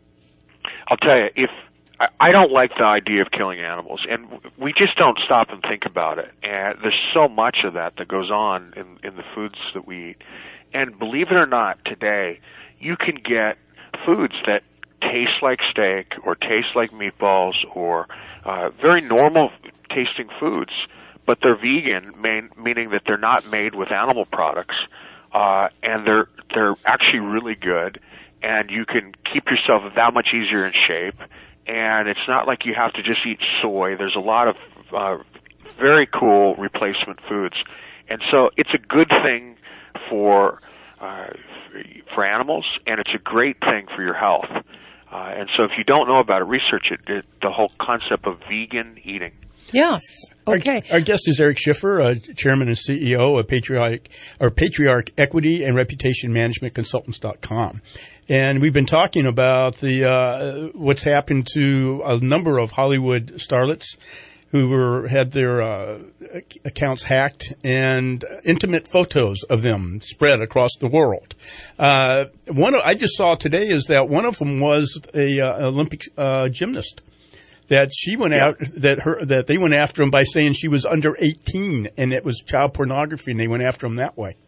I'll tell you, if I, I don't like the idea of killing animals, and we just don't stop and think about it. And there's so much of that that goes on in, in the foods that we eat. And believe it or not, today you can get foods that taste like steak or taste like meatballs or uh, very normal tasting foods, but they're vegan, main, meaning that they're not made with animal products, uh, and they're they're actually really good, and you can keep yourself that much easier in shape, and it's not like you have to just eat soy. There's a lot of uh, very cool replacement foods, and so it's a good thing for uh, for animals, and it's a great thing for your health. Uh, and so if you don't know about it, research it, it the whole concept of vegan eating. Yes. Okay. Our, our guest is Eric Schiffer, uh, chairman and C E O of Patriarch, or Patriarch Equity and Reputation Management Consultants dot com. And we've been talking about the uh, what's happened to a number of Hollywood starlets who were had their uh, accounts hacked and intimate photos of them spread across the world. Uh, one I just saw today is that one of them was a uh, Olympic uh, gymnast. That she went yeah. out, that her, that they went after him by saying she was under eighteen, and it was child pornography, and they went after him that way.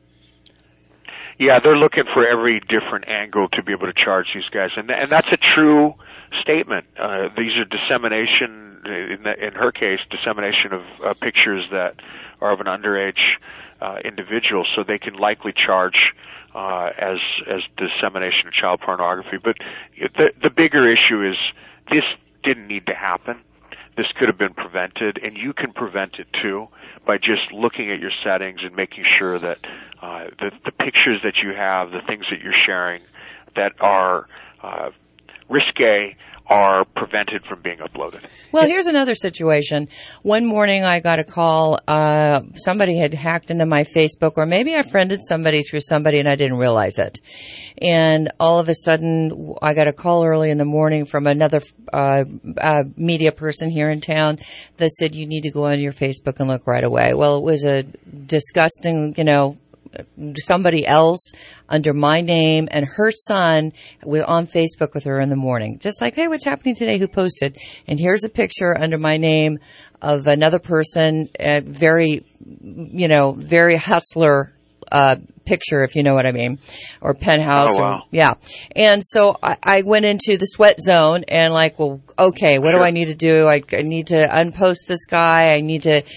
Yeah, they're looking for every different angle to be able to charge these guys, and and that's a true statement. Uh, these are dissemination, in, the, in her case, dissemination of uh, pictures that are of an underage uh, individual, so they can likely charge uh, as as dissemination of child pornography. But the the bigger issue is this didn't need to happen. This could have been prevented, and you can prevent it too by just looking at your settings and making sure that uh, the, the pictures that you have, the things that you're sharing that are uh, risque, are prevented from being uploaded. Well, here's another situation. One morning I got a call. Uh, somebody had hacked into my Facebook, or maybe I friended somebody through somebody and I didn't realize it. And all of a sudden I got a call early in the morning from another uh, uh media person here in town that said, you need to go on your Facebook and look right away. Well, it was a disgusting, you know, somebody else under my name, and her son was on Facebook with her in the morning. Just like, hey, what's happening today? Who posted? And here's a picture under my name of another person, uh, very, you know, very hustler uh picture, if you know what I mean, or penthouse. Oh, wow. Or, yeah. And so I, I went into the sweat zone and like, well, okay, what sure. do I need to do? I, I need to unpost this guy. I need to,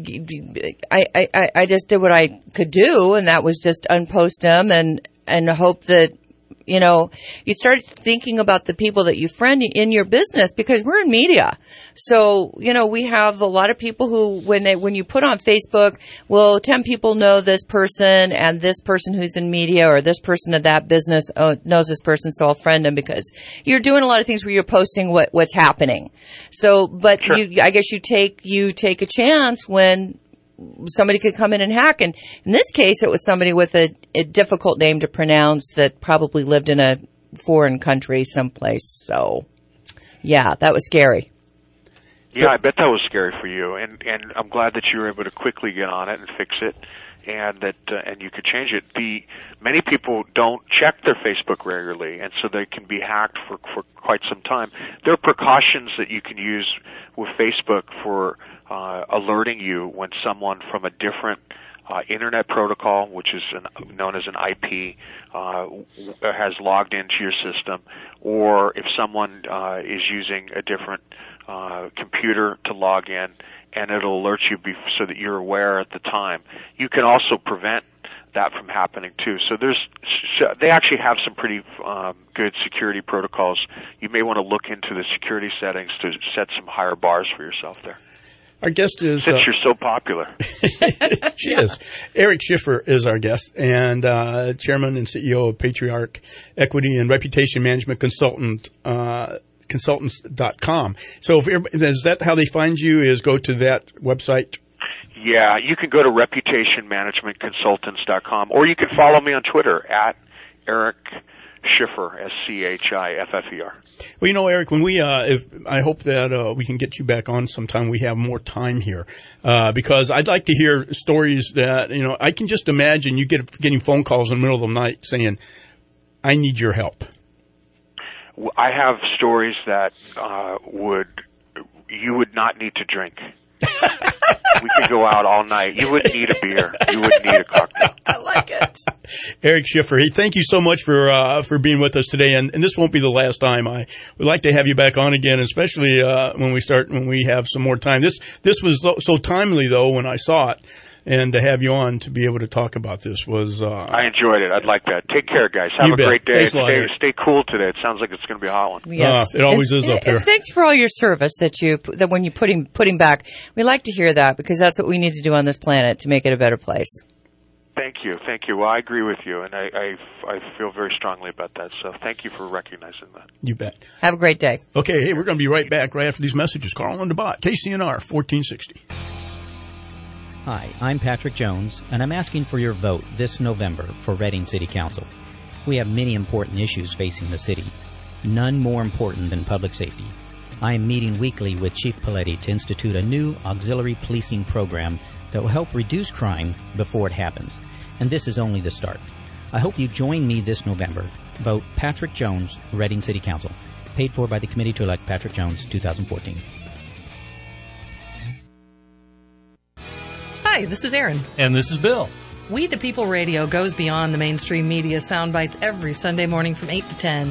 I, I, I just did what I could do, and that was just unpost him and, and hope that, you know, you start thinking about the people that you friend in your business, because we're in media. So, you know, we have a lot of people who, when they, when you put on Facebook, well, ten people know this person, and this person who's in media, or this person of that business knows this person, so I'll friend them, because you're doing a lot of things where you're posting what, what's happening. So, but sure. you, I guess you take, you take a chance when somebody could come in and hack. And in this case, it was somebody with a, a difficult name to pronounce that probably lived in a foreign country someplace. So, yeah, that was scary. Yeah, I bet that was scary for you. And, and I'm glad that you were able to quickly get on it and fix it, and that uh, and you could change it. The many people don't check their Facebook regularly, and so they can be hacked for, for quite some time. There are precautions that you can use with Facebook for Uh, alerting you when someone from a different uh, internet protocol, which is an, known as an I P, uh, has logged into your system, or if someone uh, is using a different uh, computer to log in, and it'll alert you bef- so that you're aware at the time. You can also prevent that from happening too. So there's, they actually have some pretty um, good security protocols. You may want to look into the security settings to set some higher bars for yourself there. Our guest is... Since uh, you're so popular. She is. Eric Schiffer is our guest, and uh, chairman and C E O of Patriarch Equity and Reputation Management Consultant, uh, consultants dot com. So if, is that how they find you, is go to that website? Yeah, you can go to reputation management consultants dot com, or you can follow me on Twitter at Eric Schiffer, S C H I F F E R. Well, you know, Eric, when we, uh, if, I hope that, uh, we can get you back on sometime. We have more time here, uh, because I'd like to hear stories that, you know, I can just imagine you get, getting phone calls in the middle of the night saying, I need your help. I have stories that, uh, would, you would not need to drink. We could go out all night. You wouldn't need a beer. You wouldn't need a cocktail. I like it. Eric Schiffer, hey, thank you so much for uh, for being with us today, and, and this won't be the last time. I would like to have you back on again, especially uh, when we start when we have some more time. This this was so, so timely though when I saw it, and to have you on to be able to talk about this was. Uh, I enjoyed it. I'd like that. Take care, guys. Have you a bet. great day. Thanks a lot, stay, Eric. stay cool today. It sounds like it's going to be a hot one. Yes, uh, it always and, is up and, here. And thanks for all your service that you that when you put him put him back. We like to hear that, because that's what we need to do on this planet to make it a better place. Thank you, thank you. Well, I agree with you, and I, I, I feel very strongly about that. So thank you for recognizing that. You bet. Have a great day. Okay, hey, we're going to be right back right after these messages. Carl and DeBot, K C N R fourteen sixty. Hi, I'm Patrick Jones, and I'm asking for your vote this November for Reading City Council. We have many important issues facing the city, none more important than public safety. I am meeting weekly with Chief Paletti to institute a new auxiliary policing program that will help reduce crime before it happens. And this is only the start. I hope you join me this November. Vote Patrick Jones, Reading City Council. Paid for by the Committee to Elect Patrick Jones, twenty fourteen. Hi, this is Erin. And this is Bill. We the People Radio goes beyond the mainstream media sound bites every Sunday morning from eight to ten.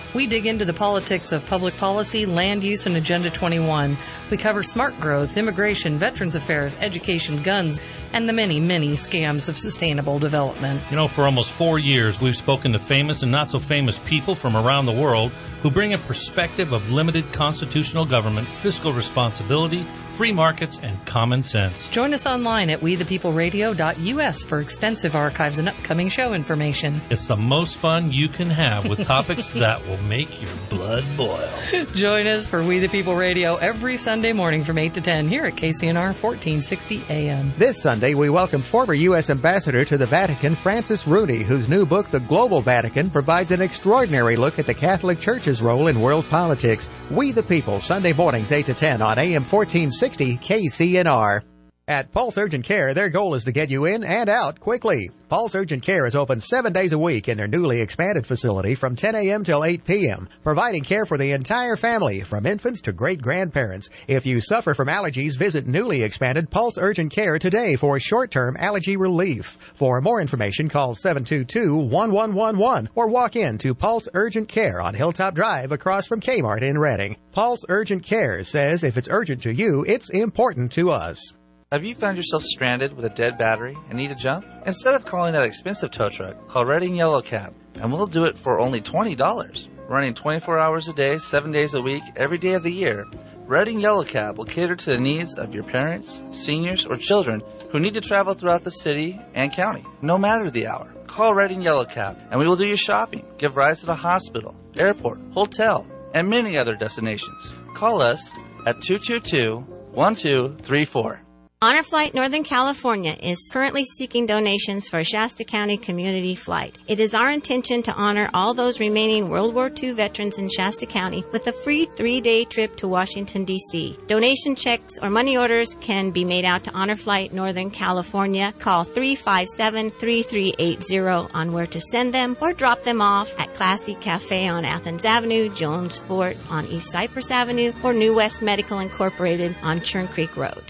We dig into the politics of public policy, land use, and Agenda twenty-one. We cover smart growth, immigration, veterans affairs, education, guns, and the many, many scams of sustainable development. You know, for almost four years, we've spoken to famous and not so famous people from around the world who bring a perspective of limited constitutional government, fiscal responsibility, free markets, and common sense. Join us online at we the people radio dot u s for extensive archives and upcoming show information. It's the most fun you can have with topics that will make your blood boil. Join us for We the People Radio every Sunday morning from eight to ten here at K C N R fourteen sixty A M. This Sunday, we welcome former U S Ambassador to the Vatican, Francis Rooney, whose new book, The Global Vatican, provides an extraordinary look at the Catholic Church's role in world politics. We the People, Sunday mornings eight to ten on A M fourteen sixty K C N R. At Pulse Urgent Care, their goal is to get you in and out quickly. Pulse Urgent Care is open seven days a week in their newly expanded facility from ten a.m. till eight p.m., providing care for the entire family, from infants to great-grandparents. If you suffer from allergies, visit newly expanded Pulse Urgent Care today for short-term allergy relief. For more information, call seven two two, one one one one or walk in to Pulse Urgent Care on Hilltop Drive across from Kmart in Reading. Pulse Urgent Care says if it's urgent to you, it's important to us. Have you found yourself stranded with a dead battery and need a jump? Instead of calling that expensive tow truck, call Reading Yellow Cab, and we'll do it for only twenty dollars. Running twenty-four hours a day, seven days a week, every day of the year, Reading Yellow Cab will cater to the needs of your parents, seniors, or children who need to travel throughout the city and county, no matter the hour. Call Reading Yellow Cab, and we will do your shopping, give rides to the hospital, airport, hotel, and many other destinations. Call us at two two two, one two three four. Honor Flight Northern California is currently seeking donations for a Shasta County community flight. It is our intention to honor all those remaining World War Two veterans in Shasta County with a free three-day trip to Washington, D C Donation checks or money orders can be made out to Honor Flight Northern California. Call three five seven, three three eight zero on where to send them, or drop them off at Classy Cafe on Athens Avenue, Jones Fort on East Cypress Avenue, or New West Medical Incorporated on Churn Creek Road.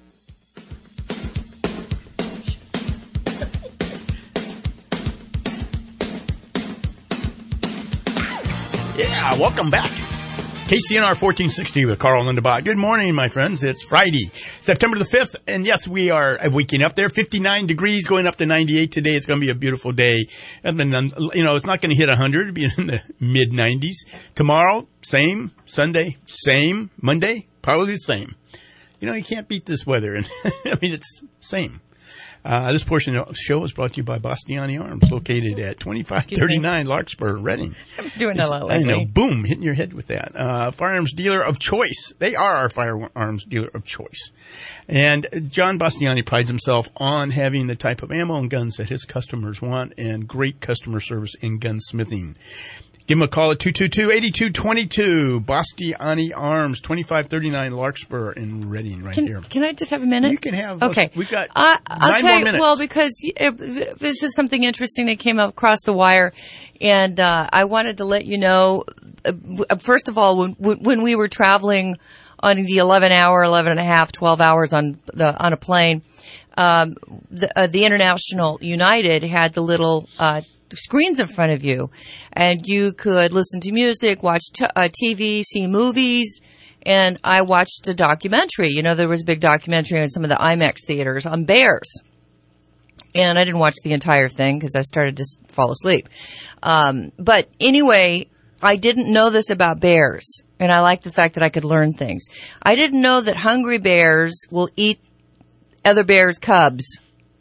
Yeah, welcome back. K C N R fourteen sixty with Carl Lindebach. Good morning, my friends. It's Friday, September the fifth, and yes, we are waking up there. fifty-nine degrees, going up to ninety-eight today. It's going to be a beautiful day. And then, you know, it's not going to hit one hundred. It'll be in the mid nineties. Tomorrow, same. Sunday, same. Monday, probably the same. You know, you can't beat this weather. And I mean, it's same. Uh, this portion of the show is brought to you by Bastiani Arms, located at twenty-five thirty-nine Larkspur, Reading. I'm doing that a lot lately. I know, boom, hitting your head with that. Uh, firearms dealer of choice. They are our firearms dealer of choice. And John Bastiani prides himself on having the type of ammo and guns that his customers want, and great customer service in gunsmithing. Give him a call at two two two, eight two two two, Bastiani Arms, twenty-five thirty-nine Larkspur in Reading, right can, here. Can I just have a minute? You can have. Okay. We got uh, I'll nine tell more you, minutes. Well, because it, this is something interesting that came across the wire, and uh, I wanted to let you know. Uh, first of all, when when we were traveling on the eleven hour, eleven and a half, twelve hours on the on a plane, um, the, uh, the International United had the little. Uh, screens in front of you, and you could listen to music, watch t- uh, T V, see movies, and I watched a documentary. You know, there was a big documentary in some of the IMAX theaters on bears, and I didn't watch the entire thing because I started to fall asleep. Um, but anyway, I didn't know this about bears, and I like the fact that I could learn things. I didn't know that hungry bears will eat other bears' cubs.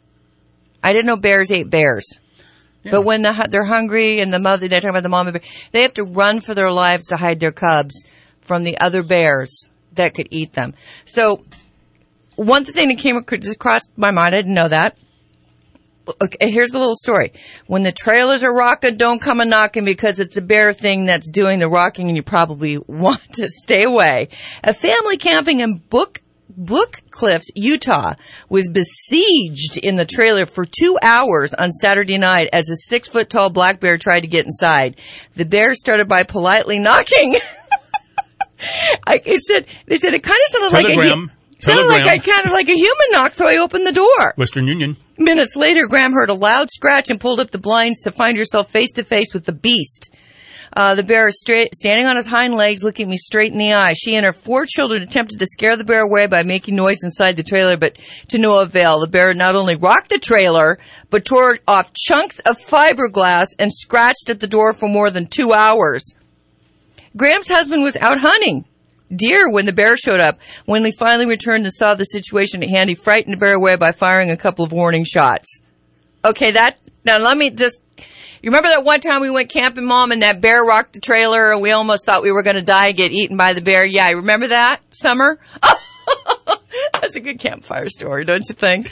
I didn't know bears ate bears. Yeah. But when the, they're hungry and the mother, they're talking about the mama bear, they have to run for their lives to hide their cubs from the other bears that could eat them. So one thing that came across my mind, I didn't know that. Okay, here's the little story. When the trailers are rocking, don't come a knocking, because it's a bear thing that's doing the rocking and you probably want to stay away. A family camping in Book Book Cliffs, Utah, was besieged in the trailer for two hours on Saturday night as a six-foot-tall black bear tried to get inside. The bear started by politely knocking. I, it said, they said it kind of sounded Telegram. like a sounded Telegram. like a kind of like a human knock, so I opened the door. Western Union. Minutes later, Graham heard a loud scratch and pulled up the blinds to find herself face to face with the beast. Uh, the bear is straight, standing on his hind legs, looking me straight in the eye. She and her four children attempted to scare the bear away by making noise inside the trailer, but to no avail. The bear not only rocked the trailer, but tore off chunks of fiberglass and scratched at the door for more than two hours. Graham's husband was out hunting deer when the bear showed up. When he finally returned and saw the situation at hand, he frightened the bear away by firing a couple of warning shots. Okay, that, now let me just, you remember that one time we went camping, Mom, and that bear rocked the trailer and we almost thought we were going to die and get eaten by the bear? Yeah, you remember that, Summer? That's a good campfire story, don't you think?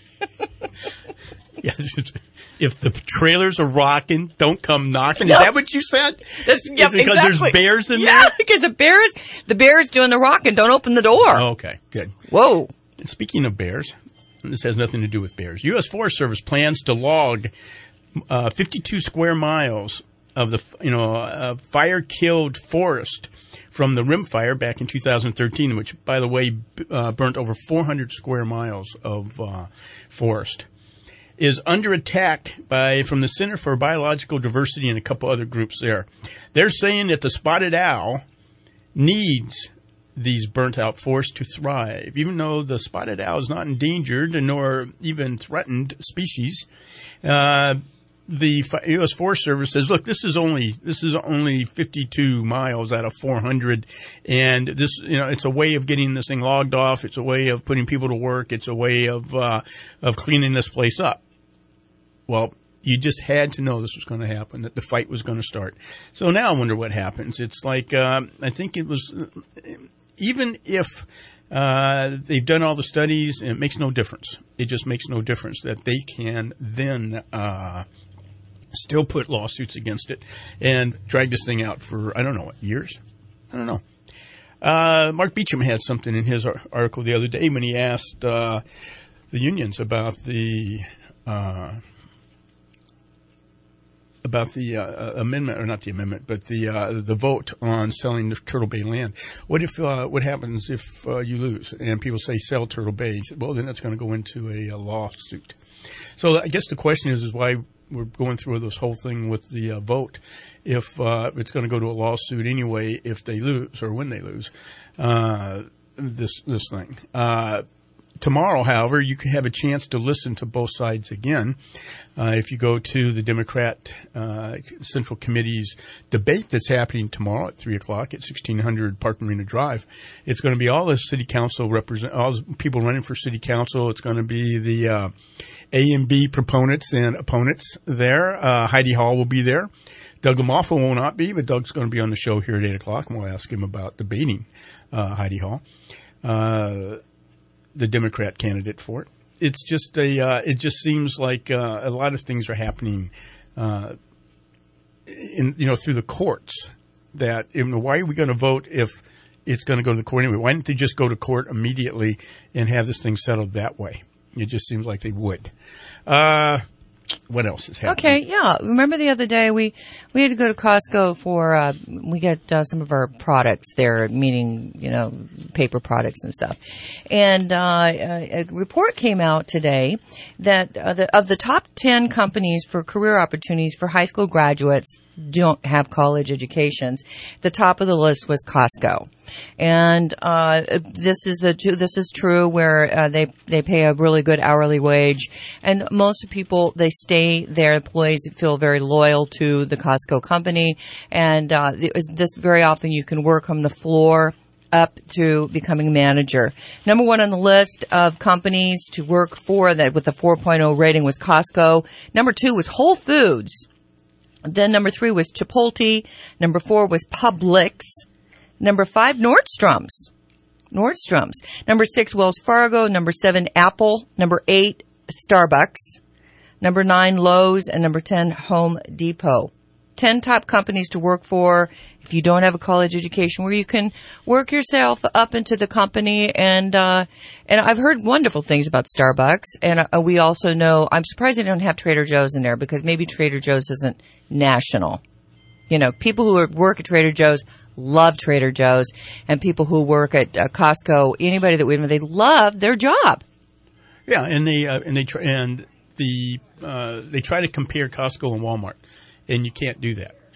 Yeah, if the trailers are rocking, don't come knocking. Is that what you said? That's, yep, Is it because exactly. there's bears in yeah, there? because the bears, the bears doing the rocking. Don't open the door. Oh, okay, good. Whoa. Speaking of bears, this has nothing to do with bears. U S Forest Service plans to log uh, fifty-two square miles of the you know uh, fire-killed forest from the Rim Fire back in two thousand thirteen, which, by the way, uh, burnt over four hundred square miles of uh, forest. Is under attack by from the Center for Biological Diversity and a couple other groups there. They're saying that the spotted owl needs these burnt-out forests to thrive. Even though the spotted owl is not endangered nor even threatened species, uh, the U S Forest Service says, look, this is only this is only fifty-two miles out of four hundred, and this, you know, it's a way of getting this thing logged off. It's a way of putting people to work. It's a way of uh, of cleaning this place up. Well, you just had to know this was going to happen, that the fight was going to start. So now I wonder what happens. It's like, uh, I think it was, even if uh, they've done all the studies, it makes no difference. It just makes no difference that they can then uh, still put lawsuits against it and drag this thing out for, I don't know, what, years? I don't know. Uh, Mark Beecham had something in his article the other day when he asked uh, the unions about the uh, about the uh, amendment, or not the amendment, but the uh, the vote on selling the Turtle Bay land. What if uh, what happens if uh, you lose and people say sell Turtle Bay? He said, well, then that's going to go into a, a lawsuit. So I guess the question is, is why we're going through this whole thing with the uh, vote, if uh, it's going to go to a lawsuit anyway if they lose or when they lose uh, this this thing. Uh, tomorrow, however, you can have a chance to listen to both sides again. Uh, if you go to the Democrat uh, Central Committee's debate that's happening tomorrow at three o'clock at sixteen hundred Park Marina Drive, it's going to be all the city council represent, all the people running for city council. It's going to be the uh, A and B proponents and opponents there. Uh, Heidi Hall will be there. Doug LaMoffa will not be, but Doug's going to be on the show here at eight o'clock, and we'll ask him about debating uh, Heidi Hall, uh, the Democrat candidate for it. It's just a. Uh, it just seems like uh, a lot of things are happening, uh, in you know through the courts. That you know, why are we going to vote if it's going to go to the court anyway? Why didn't they just go to court immediately and have this thing settled that way? It just seems like they would. Uh, what else is happening? Okay, yeah. Remember the other day we we had to go to Costco for uh, we got uh, some of our products there, meaning you know paper products and stuff. And uh, a, a report came out today that uh, the, of the top ten companies for career opportunities for high school graduates don't have college educations. The top of the list was Costco, and uh, this is the this is true where uh, they they pay a really good hourly wage, and most people they stay there. Employees feel very loyal to the Costco company, and uh, this very often you can work on the floor up to becoming a manager. Number one on the list of companies to work for that with a four point oh rating was Costco. Number two was Whole Foods. Then number three was Chipotle. Number four was Publix. Number five, Nordstrom's. Nordstrom's. Number six, Wells Fargo. Number seven, Apple. Number eight, Starbucks. Number nine, Lowe's. And number ten, Home Depot. Ten top companies to work for if you don't have a college education, where you can work yourself up into the company. And uh and I've heard wonderful things about Starbucks. And uh, we also know, I'm surprised they don't have Trader Joe's in there, because maybe Trader Joe's isn't national. You know, people who work at Trader Joe's love Trader Joe's, and people who work at uh, Costco, anybody that we know, they love their job. Yeah, and they uh, and they try, and the uh, they try to compare Costco and Walmart, and you can't do that.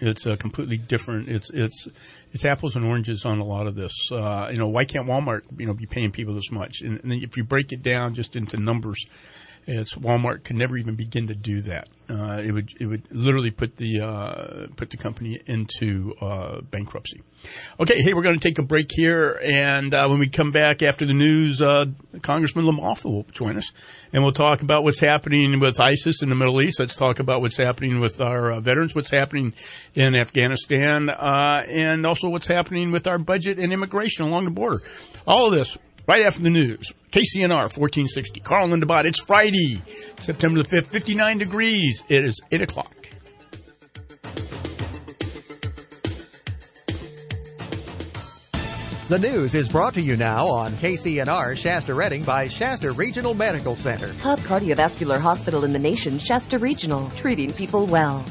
It's a completely different. It's it's it's apples and oranges on a lot of this. Uh, you know, why can't Walmart, you know, be paying people this much? And, and then if you break it down just into numbers, it's Walmart could never even begin to do that. Uh, it would it would literally put the uh, put the company into uh, bankruptcy. Okay, hey, we're going to take a break here, and uh, when we come back after the news, uh, Congressman LaMalfa will join us, and we'll talk about what's happening with ISIS in the Middle East. Let's talk about what's happening with our uh, veterans, what's happening in Afghanistan, uh, and also what's happening with our budget and immigration along the border. All of this right after the news. K C N R fourteen sixty. Carl and Lindabot. It's Friday, September the fifth, fifty-nine degrees. It is eight o'clock. The news is brought to you now on K C N R Shasta Redding by Shasta Regional Medical Center. Top cardiovascular hospital in the nation, Shasta Regional, treating people well.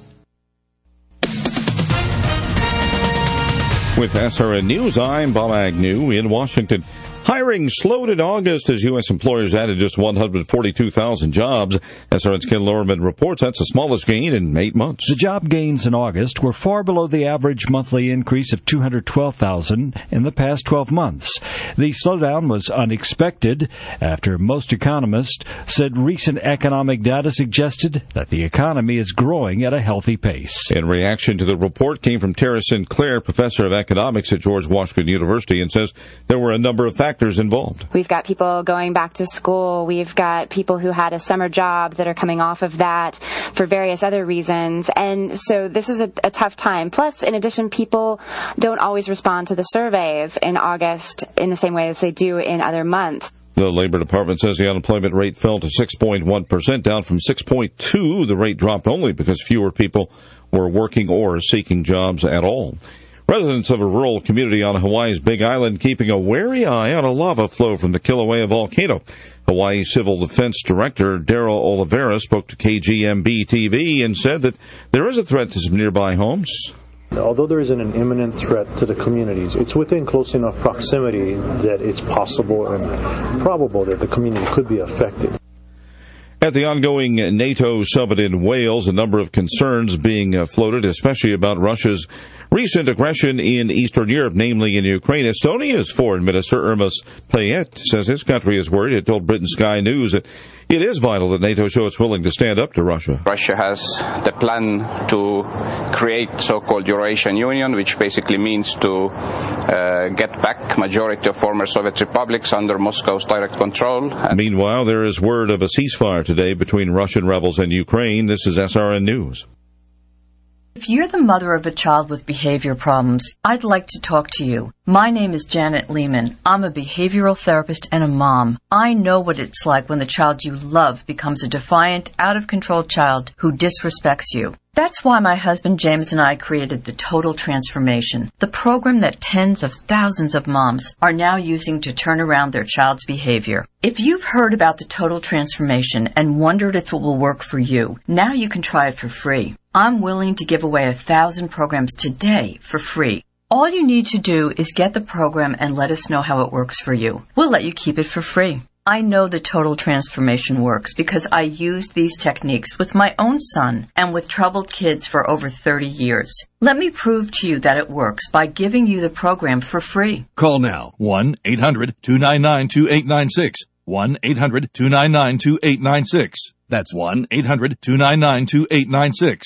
With S R N News, I'm Bob Agnew in Washington. Hiring slowed in August as U S employers added just one hundred forty-two thousand jobs. S R N's Ken Lorman reports that's the smallest gain in eight months. The job gains in August were far below the average monthly increase of two hundred twelve thousand in the past twelve months. The slowdown was unexpected after most economists said recent economic data suggested that the economy is growing at a healthy pace. In reaction to the report came from Tara Sinclair, professor of economics at George Washington University, and says there were a number of factors involved. We've got people going back to school. We've got people who had a summer job that are coming off of that for various other reasons. And so this is a, a tough time. Plus, in addition, people don't always respond to the surveys in August in the same way as they do in other months. The Labor Department says the unemployment rate fell to six point one percent, down from six point two. The rate dropped only because fewer people were working or seeking jobs at all. Residents of a rural community on Hawaii's Big Island keeping a wary eye on a lava flow from the Kilauea volcano. Hawaii Civil Defense Director Daryl Oliveira spoke to K G M B T V and said that there is a threat to some nearby homes. Although there isn't an imminent threat to the communities, it's within close enough proximity that it's possible and probable that the community could be affected. At the ongoing NATO summit in Wales, a number of concerns being floated, especially about Russia's recent aggression in Eastern Europe, namely in Ukraine. Estonia's Foreign Minister Urmas Paet says his country is worried. It told Britain Sky News that it is vital that NATO show it's willing to stand up to Russia. Russia has the plan to create so-called Eurasian Union, which basically means to uh, get back majority of former Soviet republics under Moscow's direct control. Meanwhile, there is word of a ceasefire today between Russian rebels and Ukraine. This is S R N News. If you're the mother of a child with behavior problems, I'd like to talk to you. My name is Janet Lehman. I'm a behavioral therapist and a mom. I know what it's like when the child you love becomes a defiant, out-of-control child who disrespects you. That's why my husband James and I created the Total Transformation, the program that tens of thousands of moms are now using to turn around their child's behavior. If you've heard about the Total Transformation and wondered if it will work for you, now you can try it for free. I'm willing to give away a thousand programs today for free. All you need to do is get the program and let us know how it works for you. We'll let you keep it for free. I know the Total Transformation works because I used these techniques with my own son and with troubled kids for over thirty years. Let me prove to you that it works by giving you the program for free. Call now, one eight hundred two nine nine two eight nine six, one eight hundred two nine nine two eight nine six. That's one eight hundred two nine nine two eight nine six.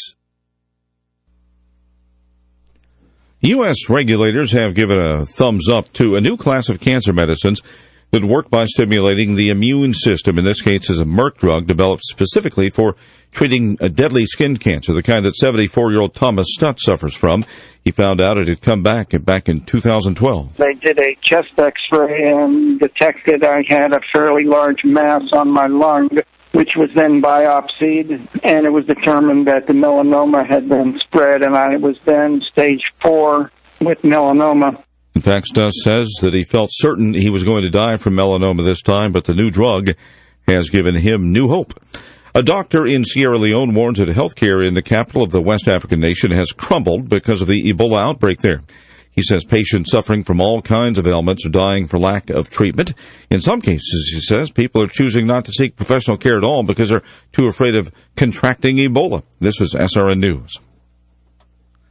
U S regulators have given a thumbs up to a new class of cancer medicines that work by stimulating the immune system. In this case, is a Merck drug developed specifically for treating a deadly skin cancer, the kind that seventy-four-year-old Thomas Stutt suffers from. He found out it had come back back in two thousand twelve. They did a chest x-ray and detected I had a fairly large mass on my lung, which was then biopsied, and it was determined that the melanoma had been spread, and I was then stage four with melanoma. In fact, Stuss says that he felt certain he was going to die from melanoma this time, but the new drug has given him new hope. A doctor in Sierra Leone warns that healthcare in the capital of the West African nation has crumbled because of the Ebola outbreak there. He says patients suffering from all kinds of ailments are dying for lack of treatment. In some cases, he says, people are choosing not to seek professional care at all because they're too afraid of contracting Ebola. This is S R N News.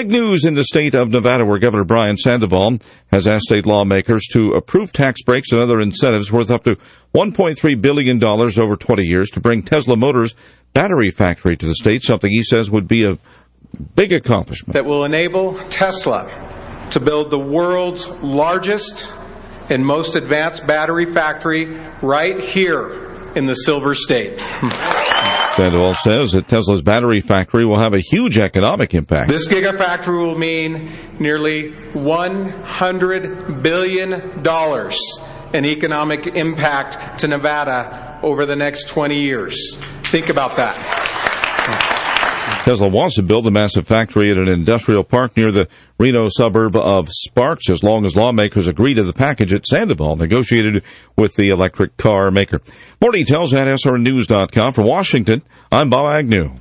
Big news in the state of Nevada, where Governor Brian Sandoval has asked state lawmakers to approve tax breaks and other incentives worth up to one point three billion dollars over twenty years to bring Tesla Motors' battery factory to the state, something he says would be a big accomplishment. That will enable Tesla to build the world's largest and most advanced battery factory right here in the Silver State. Sandoval says that Tesla's battery factory will have a huge economic impact. This gigafactory will mean nearly one hundred billion dollars in economic impact to Nevada over the next twenty years. Think about that. Tesla wants to build a massive factory at an industrial park near the Reno suburb of Sparks, as long as lawmakers agree to the package that Sandoval negotiated with the electric car maker. More details at S R N news dot com. From Washington, I'm Bob Agnew.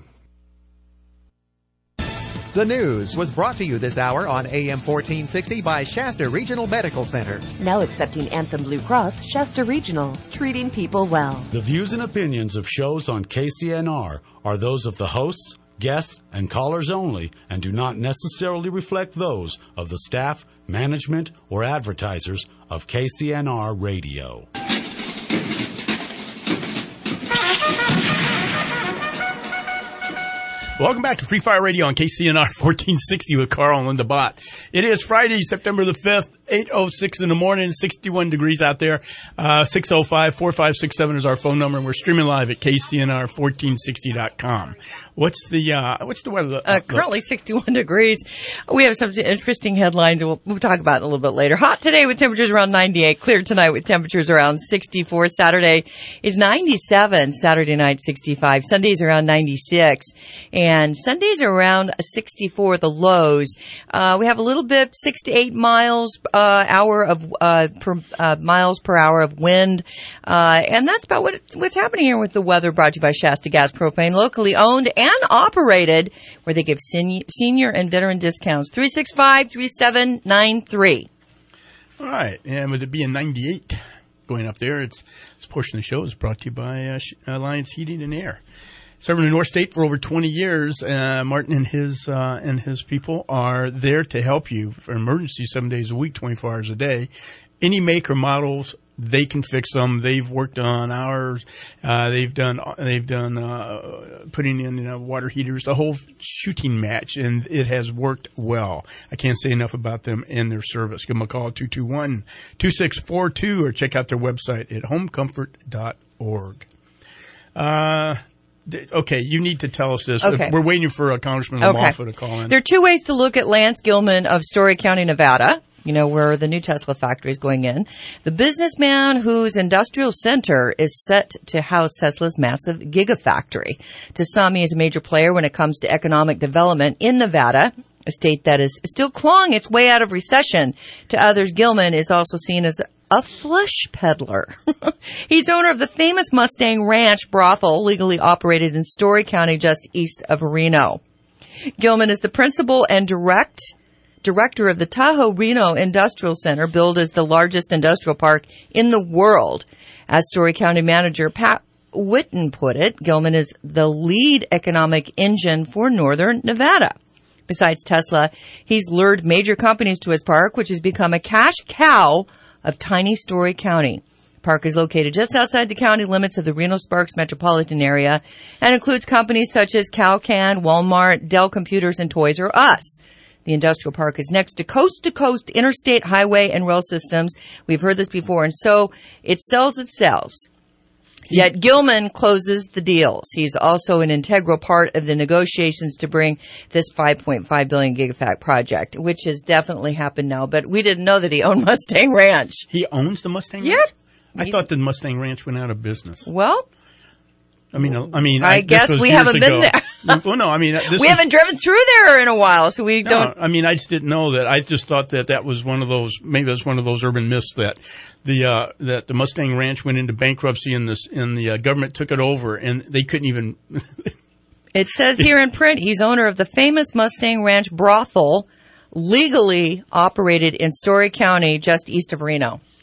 The news was brought to you this hour on A M fourteen sixty by Shasta Regional Medical Center. Now accepting Anthem Blue Cross, Shasta Regional, treating people well. The views and opinions of shows on K C N R are those of the hosts, guests, and callers only, and do not necessarily reflect those of the staff, management, or advertisers of K C N R Radio. Welcome back to Free Fire Radio on K C N R fourteen sixty with Carl and Linda Bott. It is Friday, September the fifth, eight oh six in the morning, sixty-one degrees out there. Uh, six oh five, four five six seven is our phone number, and we're streaming live at K C N R fourteen sixty dot com. What's the, uh, what's the weather? Uh, currently sixty-one degrees. We have some interesting headlines we'll, we'll talk about in a little bit later. Hot today with temperatures around ninety-eight. Clear tonight with temperatures around sixty-four. Saturday is ninety-seven. Saturday night sixty-five. Sunday's around ninety-six. And Sunday's around sixty-four, the lows. Uh, we have a little bit, six to eight miles, uh, hour of, uh, per, uh, miles per hour of wind. Uh, and that's about what, what's happening here with the weather, brought to you by Shasta Gas Propane, locally owned and operated, where they give senior, senior and veteran discounts. three six five, three seven nine three. All right. And with it being ninety-eight going up there, it's this portion of the show is brought to you by uh, Alliance Heating and Air. Serving the North State for over twenty years, uh, Martin and his uh, and his people are there to help you for emergencies seven days a week, twenty-four hours a day. Any make or models, they can fix them. They've worked on ours. Uh, they've done they've done uh, putting in you know, water heaters, the whole shooting match, and it has worked well. I can't say enough about them and their service. Give them a call at two two one, two six four two or check out their website at home comfort dot org. Uh Okay, you need to tell us this. Okay. We're waiting for uh, Congressman okay. LaMoffa to call in. There are two ways to look at Lance Gilman of Story County, Nevada, you know, where the new Tesla factory is going in. The businessman whose industrial center is set to house Tesla's massive gigafactory. To some, he is a major player when it comes to economic development in Nevada, a state that is still clawing its way out of recession. To others, Gilman is also seen as a flesh peddler. He's owner of the famous Mustang Ranch brothel, legally operated in Story County, just east of Reno. Gilman is the principal and direct director of the Tahoe Reno Industrial Center, billed as the largest industrial park in the world. As Story County manager Pat Witten put it, Gilman is the lead economic engine for northern Nevada. Besides Tesla, he's lured major companies to his park, which has become a cash cow of tiny Story County. The park is located just outside the county limits of the Reno-Sparks metropolitan area and includes companies such as Calcan, Walmart, Dell Computers, and Toys R Us. The industrial park is next to coast-to-coast interstate highway and rail systems. We've heard this before, and so it sells itself. Yet Gilman closes the deals. He's also an integral part of the negotiations to bring this five point five billion dollars Gigafact project, which has definitely happened now. But we didn't know that he owned Mustang Ranch. He owns the Mustang yep. Ranch? I thought the Mustang Ranch went out of business. Well, I mean, I mean, I, I guess we haven't ago. been there. Well, no, I mean, this we was, haven't driven through there in a while, so we no, don't. I mean, I just didn't know that. I just thought that that was one of those. Maybe that's one of those urban myths that the uh, that the Mustang Ranch went into bankruptcy and this and the uh, government took it over and they couldn't even. It says here in print, he's owner of the famous Mustang Ranch brothel, legally operated in Story County, just east of Reno.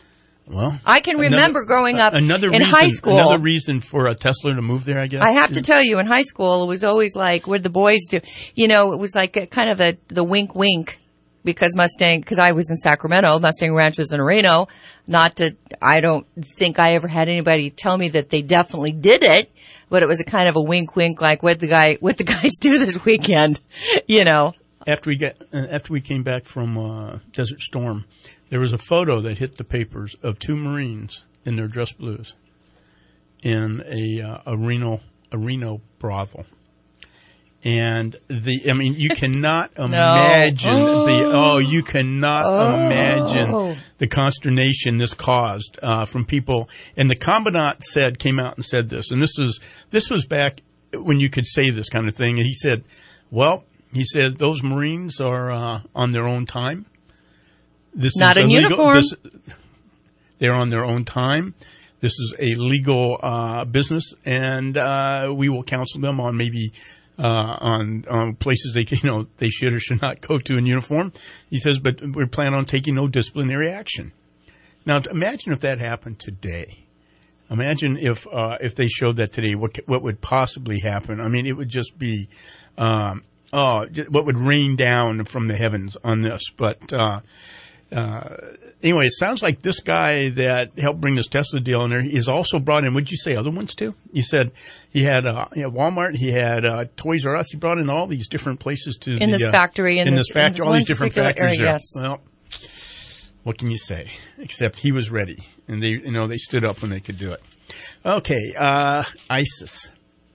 Well, I can remember another, growing up another in reason, high school. Another reason for a Tesla to move there, I guess. I have to tell you, in high school, it was always like, what did the boys do? You know, it was like a, kind of a, the wink wink, because Mustang, because I was in Sacramento, Mustang Ranch was in Reno. Not to, I don't think I ever had anybody tell me that they definitely did it, but it was a kind of a wink wink, like what the guy, what the guys do this weekend, you know. After we get, uh, after we came back from uh, Desert Storm, there was a photo that hit the papers of two Marines in their dress blues in a uh, a Reno a Reno brothel, and the I mean you cannot imagine no. the oh you cannot oh. imagine the consternation this caused uh, from people. And the commandant said came out and said this, and this was this was back when you could say this kind of thing, and he said, well, he said those Marines are uh, on their own time. This Not is in illegal. uniform. This, they're on their own time. This is a legal uh, business, and uh, we will counsel them on maybe uh, on on places they you know they should or should not go to in uniform. He says, but we plan on taking no disciplinary action. Now, imagine if that happened today. Imagine if uh, if they showed that today. What what would possibly happen? I mean, it would just be. Um, oh, what would rain down from the heavens on this? But. Uh, Uh, anyway, it sounds like this guy that helped bring this Tesla deal in there is also brought in, would you say, other ones too? You said he had, uh, he had Walmart, he had uh, Toys R Us, he brought in all these different places to in the, this uh, factory, in, in this, this factory, in this all these different factories area, there. yes. Well, what can you say? Except he was ready, and they, you know, they stood up when they could do it. Okay, uh, ISIS.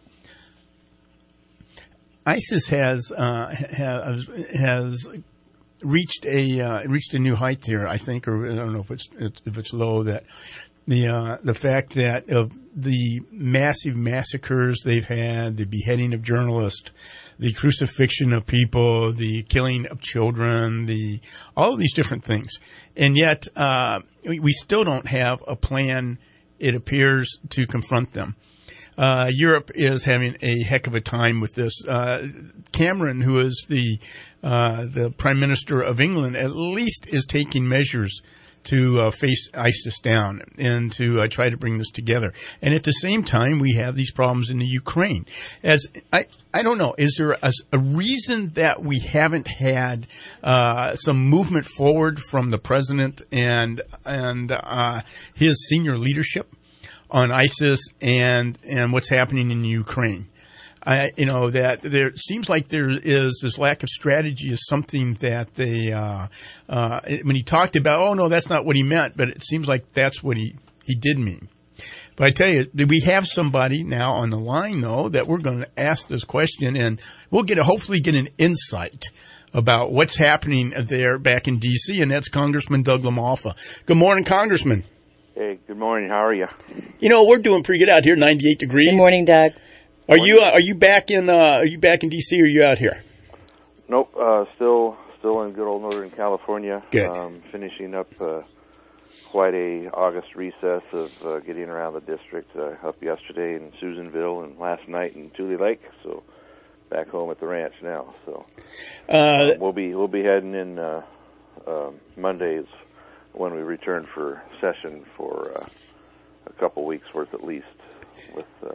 ISIS has uh, has has. reached a uh, reached a new height here, I think, or I don't know if it's if it's low. That the uh, the fact that of the massive massacres they've had, the beheading of journalists, the crucifixion of people, the killing of children, the all of these different things, and yet uh, we, we still don't have a plan. It appears to confront them. Uh, Europe is having a heck of a time with this. Uh, Cameron, who is the uh, the Prime Minister of England, at least is taking measures to uh, face ISIS down and to uh, try to bring this together. And at the same time, we have these problems in the Ukraine. As I, I don't know, is there a, a reason that we haven't had uh, some movement forward from the president and and uh, his senior leadership on ISIS and, and what's happening in Ukraine? I, you know, that there seems like there is this lack of strategy is something that they, uh, uh, when he talked about, oh no, that's not what he meant, but it seems like that's what he, he did mean. But I tell you, do we have somebody now on the line though that we're going to ask this question, and we'll get a, hopefully get an insight about what's happening there back in D C, and that's Congressman Doug LaMalfa. Good morning, Congressman. Hey, good morning. How are you? You know, we're doing pretty good out here, ninety-eight degrees. Good morning, Doug. Are you uh, are you back in uh, are you back in D C or are you out here? Nope, uh, still still in good old Northern California. Good. Um, finishing up uh, quite a August recess of uh, getting around the district. Uh, up yesterday in Susanville and last night in Tule Lake. So back home at the ranch now. So uh, uh, we'll be we'll be heading in uh, uh, Mondays when we return for session for uh, a couple weeks worth at least with. Uh,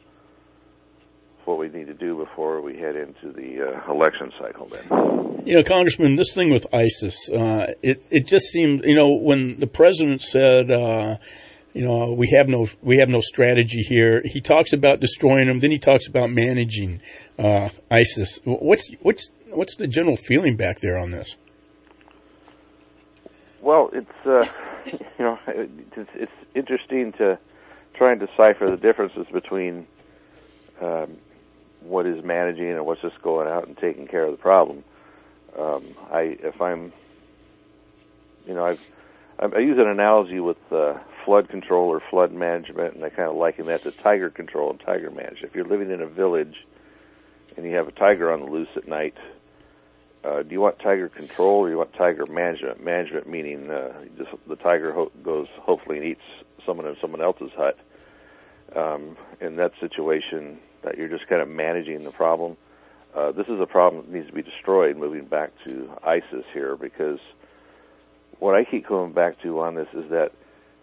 what we need to do before we head into the uh, election cycle then. You know, Congressman, this thing with ISIS, uh, it, it just seems, you know, when the president said, uh, you know, we have no, we have no strategy here, he talks about destroying them, then he talks about managing, uh, ISIS. What's, what's, what's the general feeling back there on this? Well, it's, uh, you know, it's, it's interesting to try and decipher the differences between, um, what is managing and what's just going out and taking care of the problem. Um, I, if I'm, you know, I've, I use an analogy with uh, flood control or flood management, and I kind of liken that to tiger control and tiger management. If you're living in a village and you have a tiger on the loose at night, uh, do you want tiger control or do you want tiger management? Management meaning uh, just the tiger ho- goes hopefully and eats someone in someone else's hut. Um, in that situation, that you're just kind of managing the problem. Uh, this is a problem that needs to be destroyed, moving back to ISIS here, because what I keep coming back to on this is that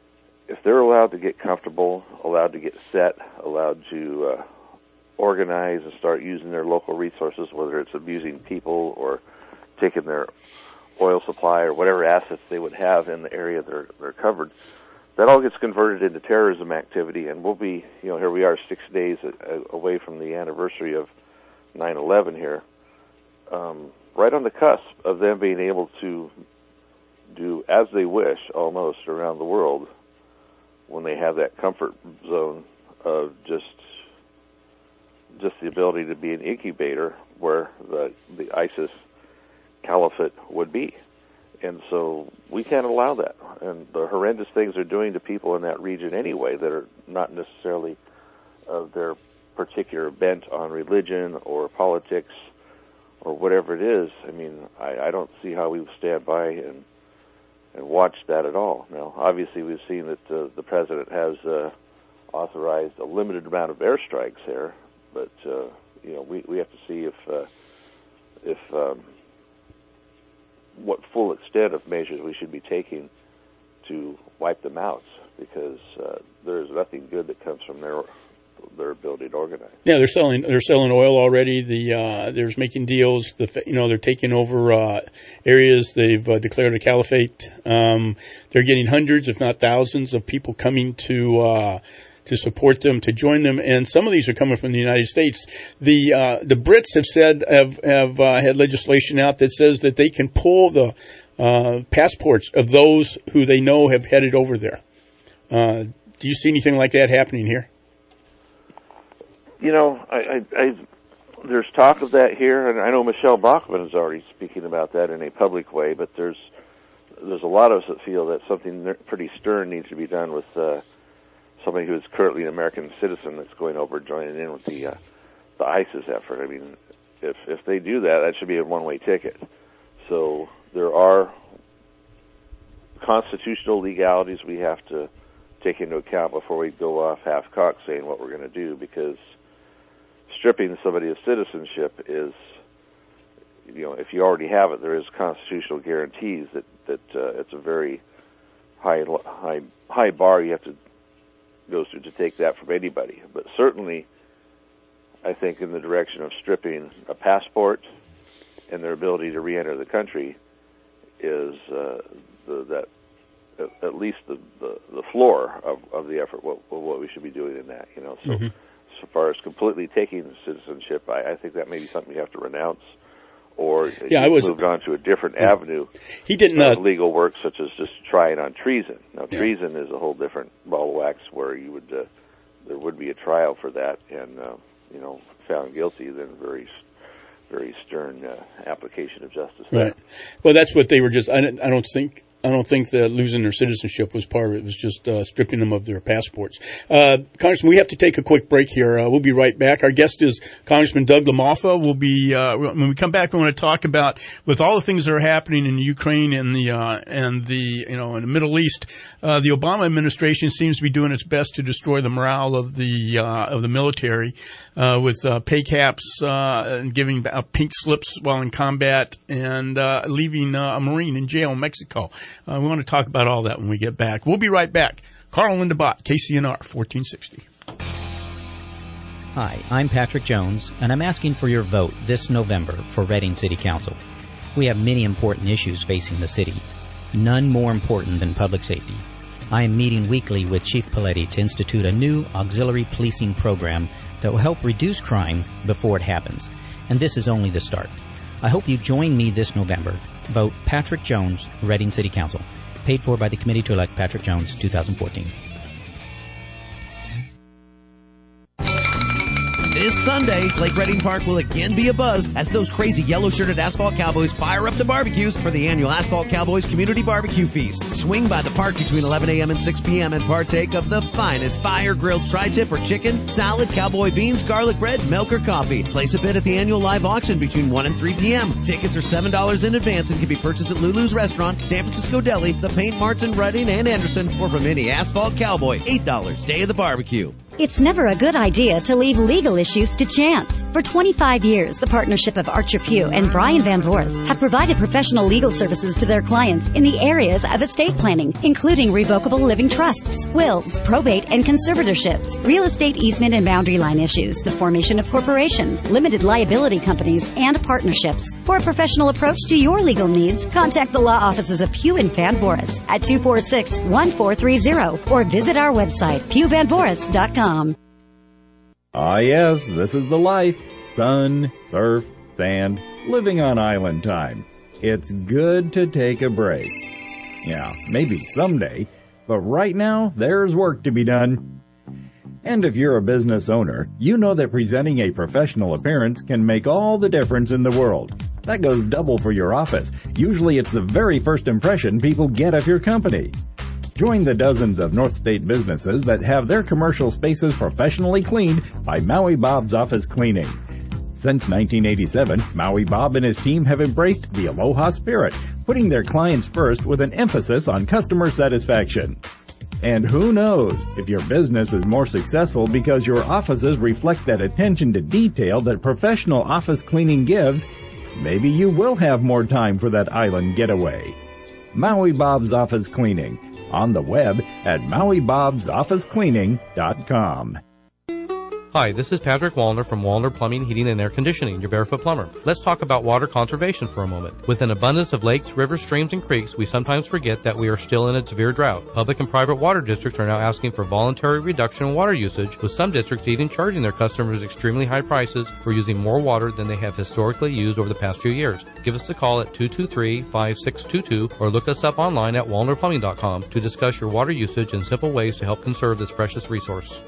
if they're allowed to get comfortable, allowed to get set, allowed to uh, organize and start using their local resources, whether it's abusing people or taking their oil supply or whatever assets they would have in the area they're, they're covered, that all gets converted into terrorism activity, and we'll be, you know, here we are six days away from the anniversary of nine eleven here, um, right on the cusp of them being able to do as they wish almost around the world when they have that comfort zone of just just the ability to be an incubator where the, the ISIS caliphate would be. And so we can't allow that. And the horrendous things they're doing to people in that region anyway that are not necessarily of their particular bent on religion or politics or whatever it is, I mean, I, I don't see how we stand by and and watch that at all. Now, obviously, we've seen that uh, the president has uh, authorized a limited amount of airstrikes there, but uh, you know, we we have to see if uh, if um, what full extent of measures we should be taking to wipe them out, because uh, there is nothing good that comes from their their ability to organize. Yeah, they're selling they're selling oil already. The uh, they're making deals. The you know they're taking over uh, areas. They've uh, declared a caliphate. Um, they're getting hundreds, if not thousands, of people coming to uh, to support them, to join them, and some of these are coming from the United States. The uh, the Brits have said have have uh, had legislation out that says that they can pull the uh, passports of those who they know have headed over there. Uh, do you see anything like that happening here? You know, I, I, I, there's talk of that here, and I know Michelle Bachmann is already speaking about that in a public way, but there's there's a lot of us that feel that something pretty stern needs to be done with uh, somebody who is currently an American citizen that's going over and joining in with the uh, the ISIS effort. I mean, if if they do that, that should be a one-way ticket. So there are constitutional legalities we have to take into account before we go off half-cocked saying what we're going to do, because stripping somebody of citizenship is, you know, if you already have it, there is constitutional guarantees that that uh, it's a very high high high bar you have to go through to take that from anybody. But certainly, I think in the direction of stripping a passport and their ability to re-enter the country is uh, the, that at, at least the, the, the floor of, of the effort. What what we should be doing in that, you know. So. Mm-hmm. As far as completely taking citizenship, I, I think that may be something you have to renounce, or yeah, I was moved on to a different avenue. He didn't uh, uh, legal work, such as just trying on treason. Now, yeah. treason is a whole different ball of wax, where you would uh, there would be a trial for that, and uh, you know, found guilty, then very very stern uh, application of justice. Right. Well, that's what they were just. I don't, I don't think. I don't think that losing their citizenship was part of it. It was just uh, stripping them of their passports. Uh, Congressman, we have to take a quick break here. Uh, we'll be right back. Our guest is Congressman Doug LaMalfa. We'll be uh, when we come back. We want to talk about, with all the things that are happening in Ukraine and the uh, and the you know in the Middle East. Uh, the Obama administration seems to be doing its best to destroy the morale of the uh, of the military uh, with uh, pay caps uh, and giving uh, pink slips while in combat, and uh, leaving uh, a Marine in jail in Mexico. Uh, we want to talk about all that when we get back. We'll be right back. Carl Linda Bott, K C N R fourteen sixty. Hi, I'm Patrick Jones, and I'm asking for your vote this November for Reading City Council. We have many important issues facing the city, none more important than public safety. I am meeting weekly with Chief Paletti to institute a new auxiliary policing program that will help reduce crime before it happens. And this is only the start. I hope you join me this November. Vote Patrick Jones, Reading City Council. Paid for by the Committee to Elect Patrick Jones, twenty fourteen. This Sunday, Lake Reading Park will again be abuzz as those crazy yellow-shirted Asphalt Cowboys fire up the barbecues for the annual Asphalt Cowboys Community Barbecue Feast. Swing by the park between eleven a.m. and six p.m. and partake of the finest fire-grilled tri-tip or chicken, salad, cowboy beans, garlic bread, milk, or coffee. Place a bid at the annual live auction between one and three p.m. Tickets are seven dollars in advance and can be purchased at Lulu's Restaurant, San Francisco Deli, The Paint Marts in Reading and Anderson, or from any Asphalt Cowboy. eight dollars Day of the Barbecue. It's never a good idea to leave legal issues to chance. For twenty-five years, the partnership of Archer Pugh and Brian Van Voorhis have provided professional legal services to their clients in the areas of estate planning, including revocable living trusts, wills, probate, and conservatorships, real estate easement and boundary line issues, the formation of corporations, limited liability companies, and partnerships. For a professional approach to your legal needs, contact the law offices of Pugh and Van Voorhis at two four six, one four three zero or visit our website, pew van voorhis dot com. Ah, yes, this is the life. Sun, surf, sand, living on island time. It's good to take a break. Yeah, maybe someday, but right now, there's work to be done. And if you're a business owner, you know that presenting a professional appearance can make all the difference in the world. That goes double for your office. Usually it's the very first impression people get of your company. Join the dozens of North State businesses that have their commercial spaces professionally cleaned by Maui Bob's Office Cleaning. Since nineteen eighty-seven, Maui Bob and his team have embraced the Aloha spirit, putting their clients first with an emphasis on customer satisfaction. And who knows, if your business is more successful because your offices reflect that attention to detail that professional office cleaning gives, maybe you will have more time for that island getaway. Maui Bob's Office Cleaning. On the web at maui bobs office cleaning dot com. Hi, this is Patrick Wallner from Wallner Plumbing, Heating, and Air Conditioning, your barefoot plumber. Let's talk about water conservation for a moment. With an abundance of lakes, rivers, streams, and creeks, we sometimes forget that we are still in a severe drought. Public and private water districts are now asking for voluntary reduction in water usage, with some districts even charging their customers extremely high prices for using more water than they have historically used over the past few years. Give us a call at two two three, five six two two or look us up online at wallner plumbing dot com to discuss your water usage and simple ways to help conserve this precious resource.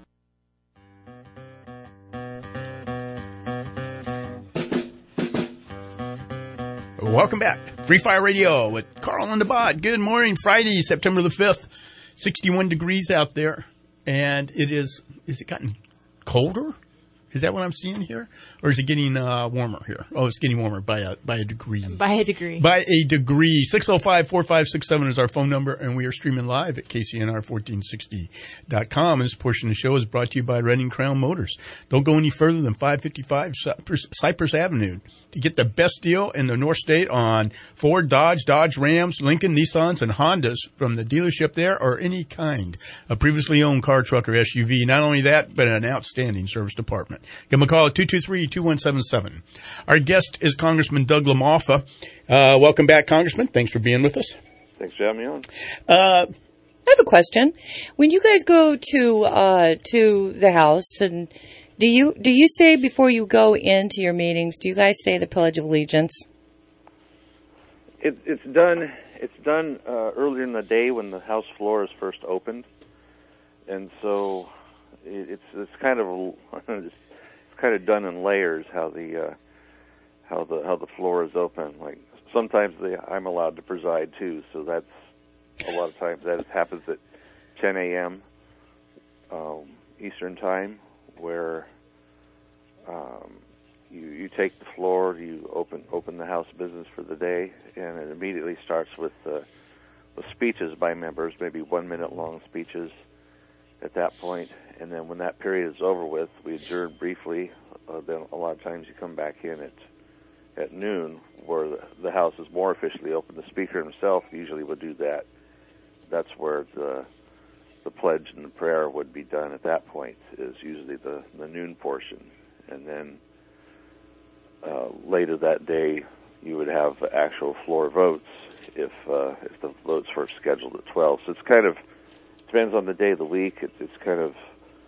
Welcome back. Free Fire Radio with Carl and the Bot. Good morning. Friday, September the fifth. sixty-one degrees out there. And it is, is it gotten colder? Is that what I'm seeing here? Or is it getting uh, warmer here? Oh, it's getting warmer by a, by a degree. By a degree. By a degree. six oh five, four five six seven is our phone number, and we are streaming live at K C N R fourteen sixty dot com. This portion of the show is brought to you by Redding Crown Motors. Don't go any further than five fifty-five Cypress, Cypress Avenue to get the best deal in the North State on Ford, Dodge, Dodge, Rams, Lincoln, Nissans, and Hondas from the dealership there, or any kind of previously owned car, truck, or S U V. Not only that, but an outstanding service department. Give them a call at two two three, two one seven seven. Our guest is Congressman Doug LaMalfa. Uh, welcome back, Congressman. Thanks for being with us. Thanks for having me on. Uh, I have a question. When you guys go to uh, to the House, and do you do you say before you go into your meetings, do you guys say the Pledge of Allegiance? It, it's done. It's done uh, earlier in the day when the House floor is first opened, and so it, it's it's kind of it's kind of done in layers how the uh, how the how the floor is open. Like sometimes they, I'm allowed to preside too, so that's a lot of times that happens at ten a.m. Um, Eastern time, where um, you you take the floor, you open open the House business for the day, and it immediately starts with uh, with speeches by members, maybe one minute long speeches at that point, and then when that period is over with, we adjourn briefly. Uh, then a lot of times you come back in at at noon, where the, the House is more officially open. The Speaker himself usually would do that. That's where the the pledge and the prayer would be done at that point, is usually the, the noon portion. And then uh, later that day, you would have actual floor votes if uh, if the votes were scheduled at twelve. So it's kind of, depends on the day of the week. It's, it's kind of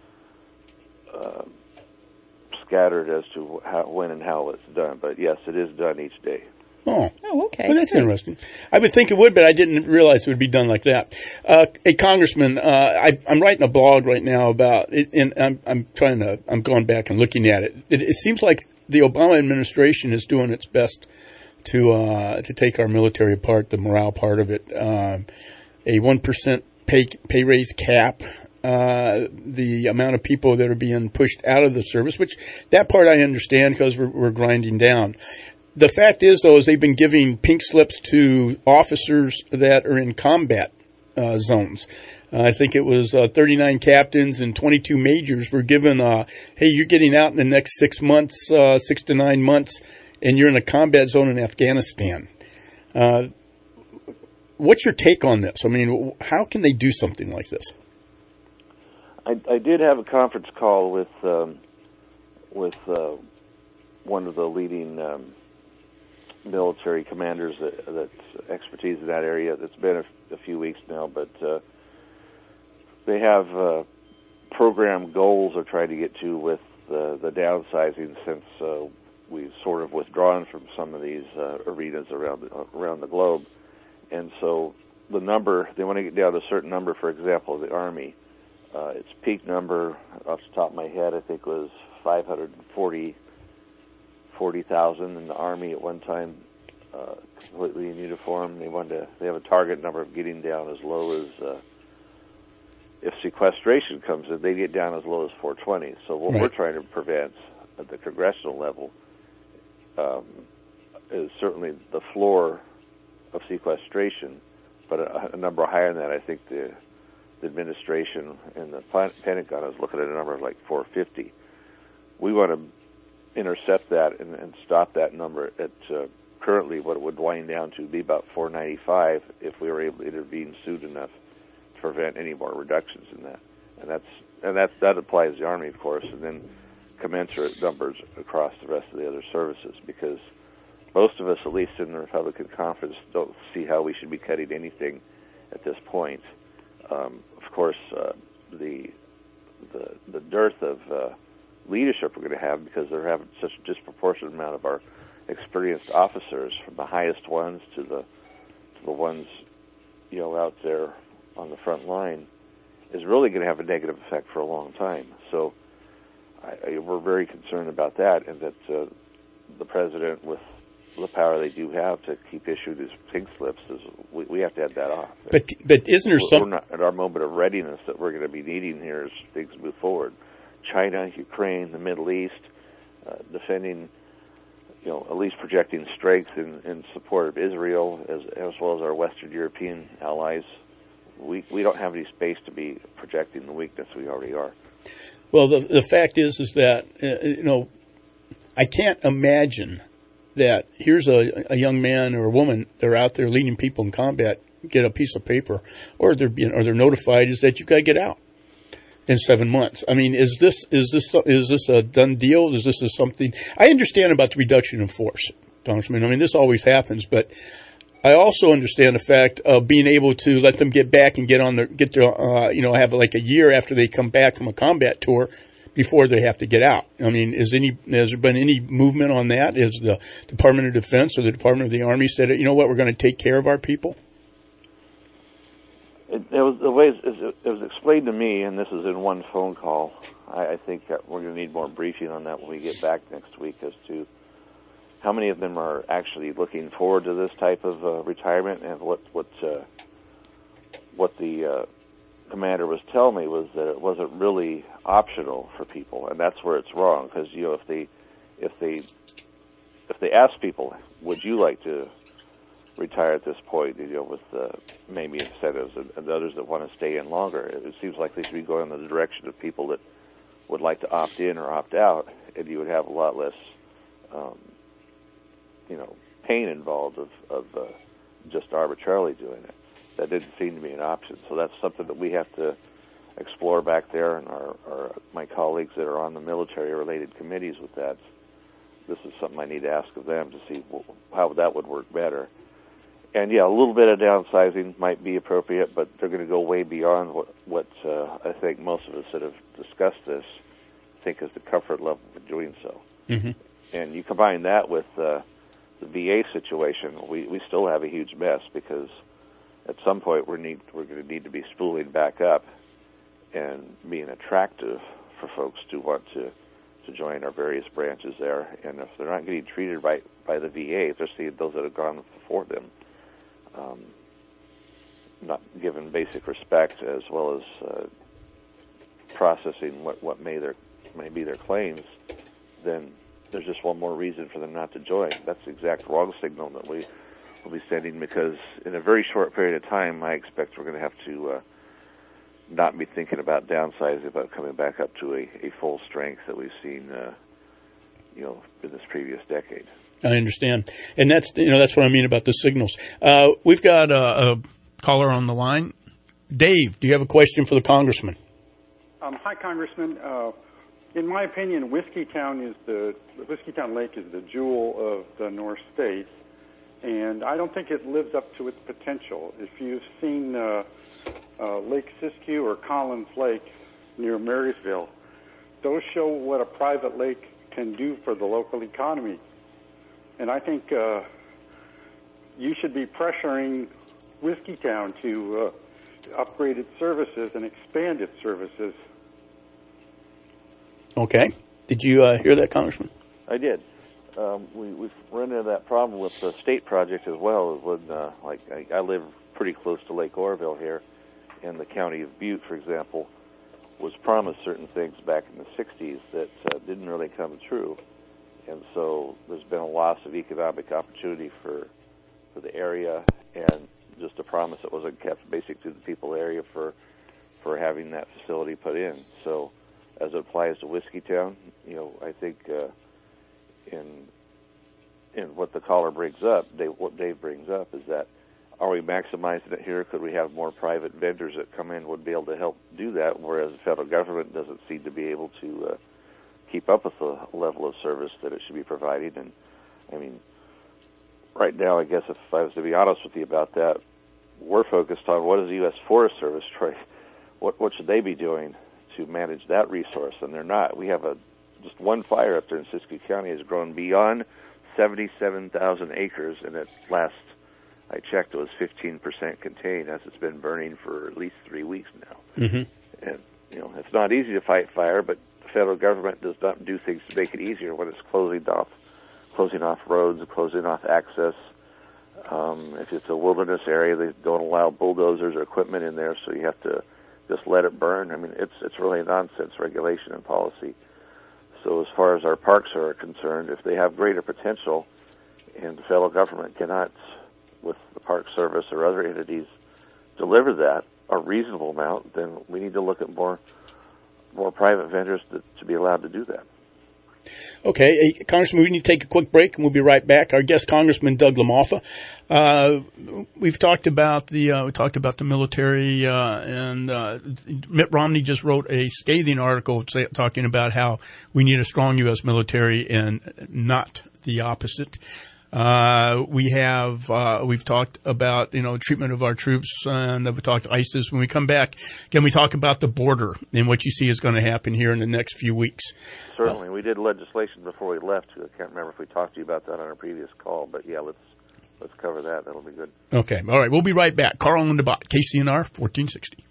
uh, scattered as to how, when and how it's done. But yes, it is done each day. Oh, oh, okay. Well, that's interesting. I would think it would, but I didn't realize it would be done like that. Uh, a congressman, uh, I, I'm writing a blog right now about it, and I'm, I'm trying to, I'm going back and looking at it. It, it seems like the Obama administration is doing its best to, uh, to take our military apart, the morale part of it. Um, a one percent pay, pay raise cap, uh, the amount of people that are being pushed out of the service, which that part I understand because we're, we're grinding down. The fact is, though, is they've been giving pink slips to officers that are in combat uh, zones. Uh, I think it was uh, thirty-nine captains and twenty-two majors were given, uh, hey, you're getting out in the next six months, uh, six to nine months, and you're in a combat zone in Afghanistan. Uh, what's your take on this? I mean, how can they do something like this? I, I did have a conference call with um, with uh, one of the leading um, military commanders that, that's expertise in that area. It's been a, a few weeks now, but uh, they have uh, program goals they're trying to get to with uh, the downsizing since uh, we've sort of withdrawn from some of these uh, arenas around the, around the globe. And so the number, they want to get down to a certain number, for example, the Army. Uh, its peak number, off the top of my head, I think was five hundred forty thousand in the Army at one time, uh, completely in uniform. They wanted to, they have a target number of getting down as low as, uh, if sequestration comes in, they get down as low as four twenty. So what right. we're trying to prevent at the congressional level um, is certainly the floor of sequestration, but a, a number higher than that. I think the The administration and the Pentagon is looking at a number of like four fifty. We want to intercept that and, and stop that number at uh, currently what it would wind down to be about four ninety-five if we were able to intervene soon enough to prevent any more reductions in that. And that's and that's that applies to the Army, of course, and then commensurate numbers across the rest of the other services, because most of us, at least in the Republican conference, don't see how we should be cutting anything at this point. Um, of course, uh, the, the the dearth of uh, leadership we're going to have, because they're having such a disproportionate amount of our experienced officers, from the highest ones to the to the ones you know out there on the front line, is really going to have a negative effect for a long time. So I, I, we're very concerned about that, and that uh, the president, with the power they do have to keep issuing these pink slips, is we, we have to head that off. But but isn't there we're, some... We're not at our moment of readiness that we're going to be needing here as things move forward. China, Ukraine, the Middle East, uh, defending, you know, at least projecting strength in, in support of Israel, as as well as our Western European allies. We we don't have any space to be projecting the weakness we already are. Well, the the fact is is that uh, you know, I can't imagine that here's a, a young man or a woman, they're out there leading people in combat, get a piece of paper, or they're being, or they're notified is that you got to get out in seven months. I mean, is this is this is this a done deal? Is this a something? I understand about the reduction in force, Congressman. I mean, this always happens, but I also understand the fact of being able to let them get back and get on their get their uh, you know have like a year after they come back from a combat tour before they have to get out. I mean, is any has there been any movement on that? Is the Department of Defense or the Department of the Army said, you know what, we're going to take care of our people? It, it was the way it, it was explained to me, and this is in one phone call. I, I think that we're going to need more briefing on that when we get back next week, as to how many of them are actually looking forward to this type of uh, retirement, and what what uh, what the uh, commander was telling me was that it wasn't really optional for people, and that's where it's wrong. Because you know, if they if they if they ask people, would you like to retire at this point, you know, with uh, maybe incentives and, and others that want to stay in longer, it seems like they should be going in the direction of people that would like to opt in or opt out, and you would have a lot less, um, you know, pain involved of, of uh, just arbitrarily doing it. That didn't seem to be an option. So that's something that we have to explore back there, and our, our my colleagues that are on the military-related committees with that. This is something I need to ask of them to see how that would work better. And yeah, a little bit of downsizing might be appropriate, but they're going to go way beyond what, what uh, I think most of us that have discussed this think is the comfort level for doing so. Mm-hmm. And you combine that with uh, the V A situation, we, we still have a huge mess, because at some point we're need we're going to need to be spooling back up and being attractive for folks to want to, to join our various branches there. And if they're not getting treated right by the V A, especially those that have gone before them, um, not given basic respect, as well as uh, processing what, what may their may be their claims, then there's just one more reason for them not to join. That's the exact wrong signal that we will be sending, because in a very short period of time, I expect we're going to have to uh, not be thinking about downsizing, about coming back up to a, a full strength that we've seen, uh, you know, in this previous decade. I understand, and that's you know that's what I mean about the signals. Uh, we've got a, a caller on the line. Dave, do you have a question for the congressman? Um, hi, Congressman. Uh, in my opinion, Whiskeytown is the Whiskeytown Lake is the jewel of the North State, and I don't think it lives up to its potential. If you've seen uh, uh, Lake Siskiyou or Collins Lake near Marysville, those show what a private lake can do for the local economy. And I think uh, you should be pressuring Whiskeytown to uh, upgrade its services and expand its services. Okay. Did you uh, hear that, Congressman? I did. Um, we, we've run into that problem with the state project as well. When, uh, like I, I live pretty close to Lake Oroville here, and the county of Butte, for example, was promised certain things back in the sixties that uh, didn't really come true. And so there's been a loss of economic opportunity for for the area, and just a promise that wasn't kept basic to the people area for for having that facility put in. So as it applies to Whiskeytown, you know, I think uh, in in what the caller brings up, Dave, what Dave brings up is that, are we maximizing it here? Could we have more private vendors that come in would be able to help do that, whereas the federal government doesn't seem to be able to uh, keep up with the level of service that it should be providing? And I mean, right now, I guess if I was to be honest with you about that, we're focused on what is the U S Forest Service trying, what what should they be doing to manage that resource, and they're not. We have a just one fire up there in Siskiyou County has grown beyond seventy-seven thousand acres, and at last I checked, it was fifteen percent contained, as it's been burning for at least three weeks now. Mm-hmm. And you know, it's not easy to fight fire, but the federal government does not do things to make it easier when it's closing off, closing off roads, closing off access. Um, if it's a wilderness area, they don't allow bulldozers or equipment in there, so you have to just let it burn. I mean, it's it's really nonsense regulation and policy. So as far as our parks are concerned, if they have greater potential and the federal government cannot, with the Park Service or other entities, deliver that, a reasonable amount, then we need to look at more more private vendors to, to be allowed to do that. Okay, hey, Congressman, we need to take a quick break, and we'll be right back. Our guest, Congressman Doug LaMalfa. Uh, we've talked about the uh, we talked about the military, uh, and uh, Mitt Romney just wrote a scathing article say, talking about how we need a strong U S military and not the opposite. Uh, we have, uh, we've talked about, you know, treatment of our troops, and we've talked ISIS. When we come back, can we talk about the border and what you see is going to happen here in the next few weeks? Certainly. Uh, we did legislation before we left. I can't remember if we talked to you about that on our previous call, but yeah, let's, let's cover that. That'll be good. Okay. All right. We'll be right back. Carl and DeBot, K C N R fourteen sixty.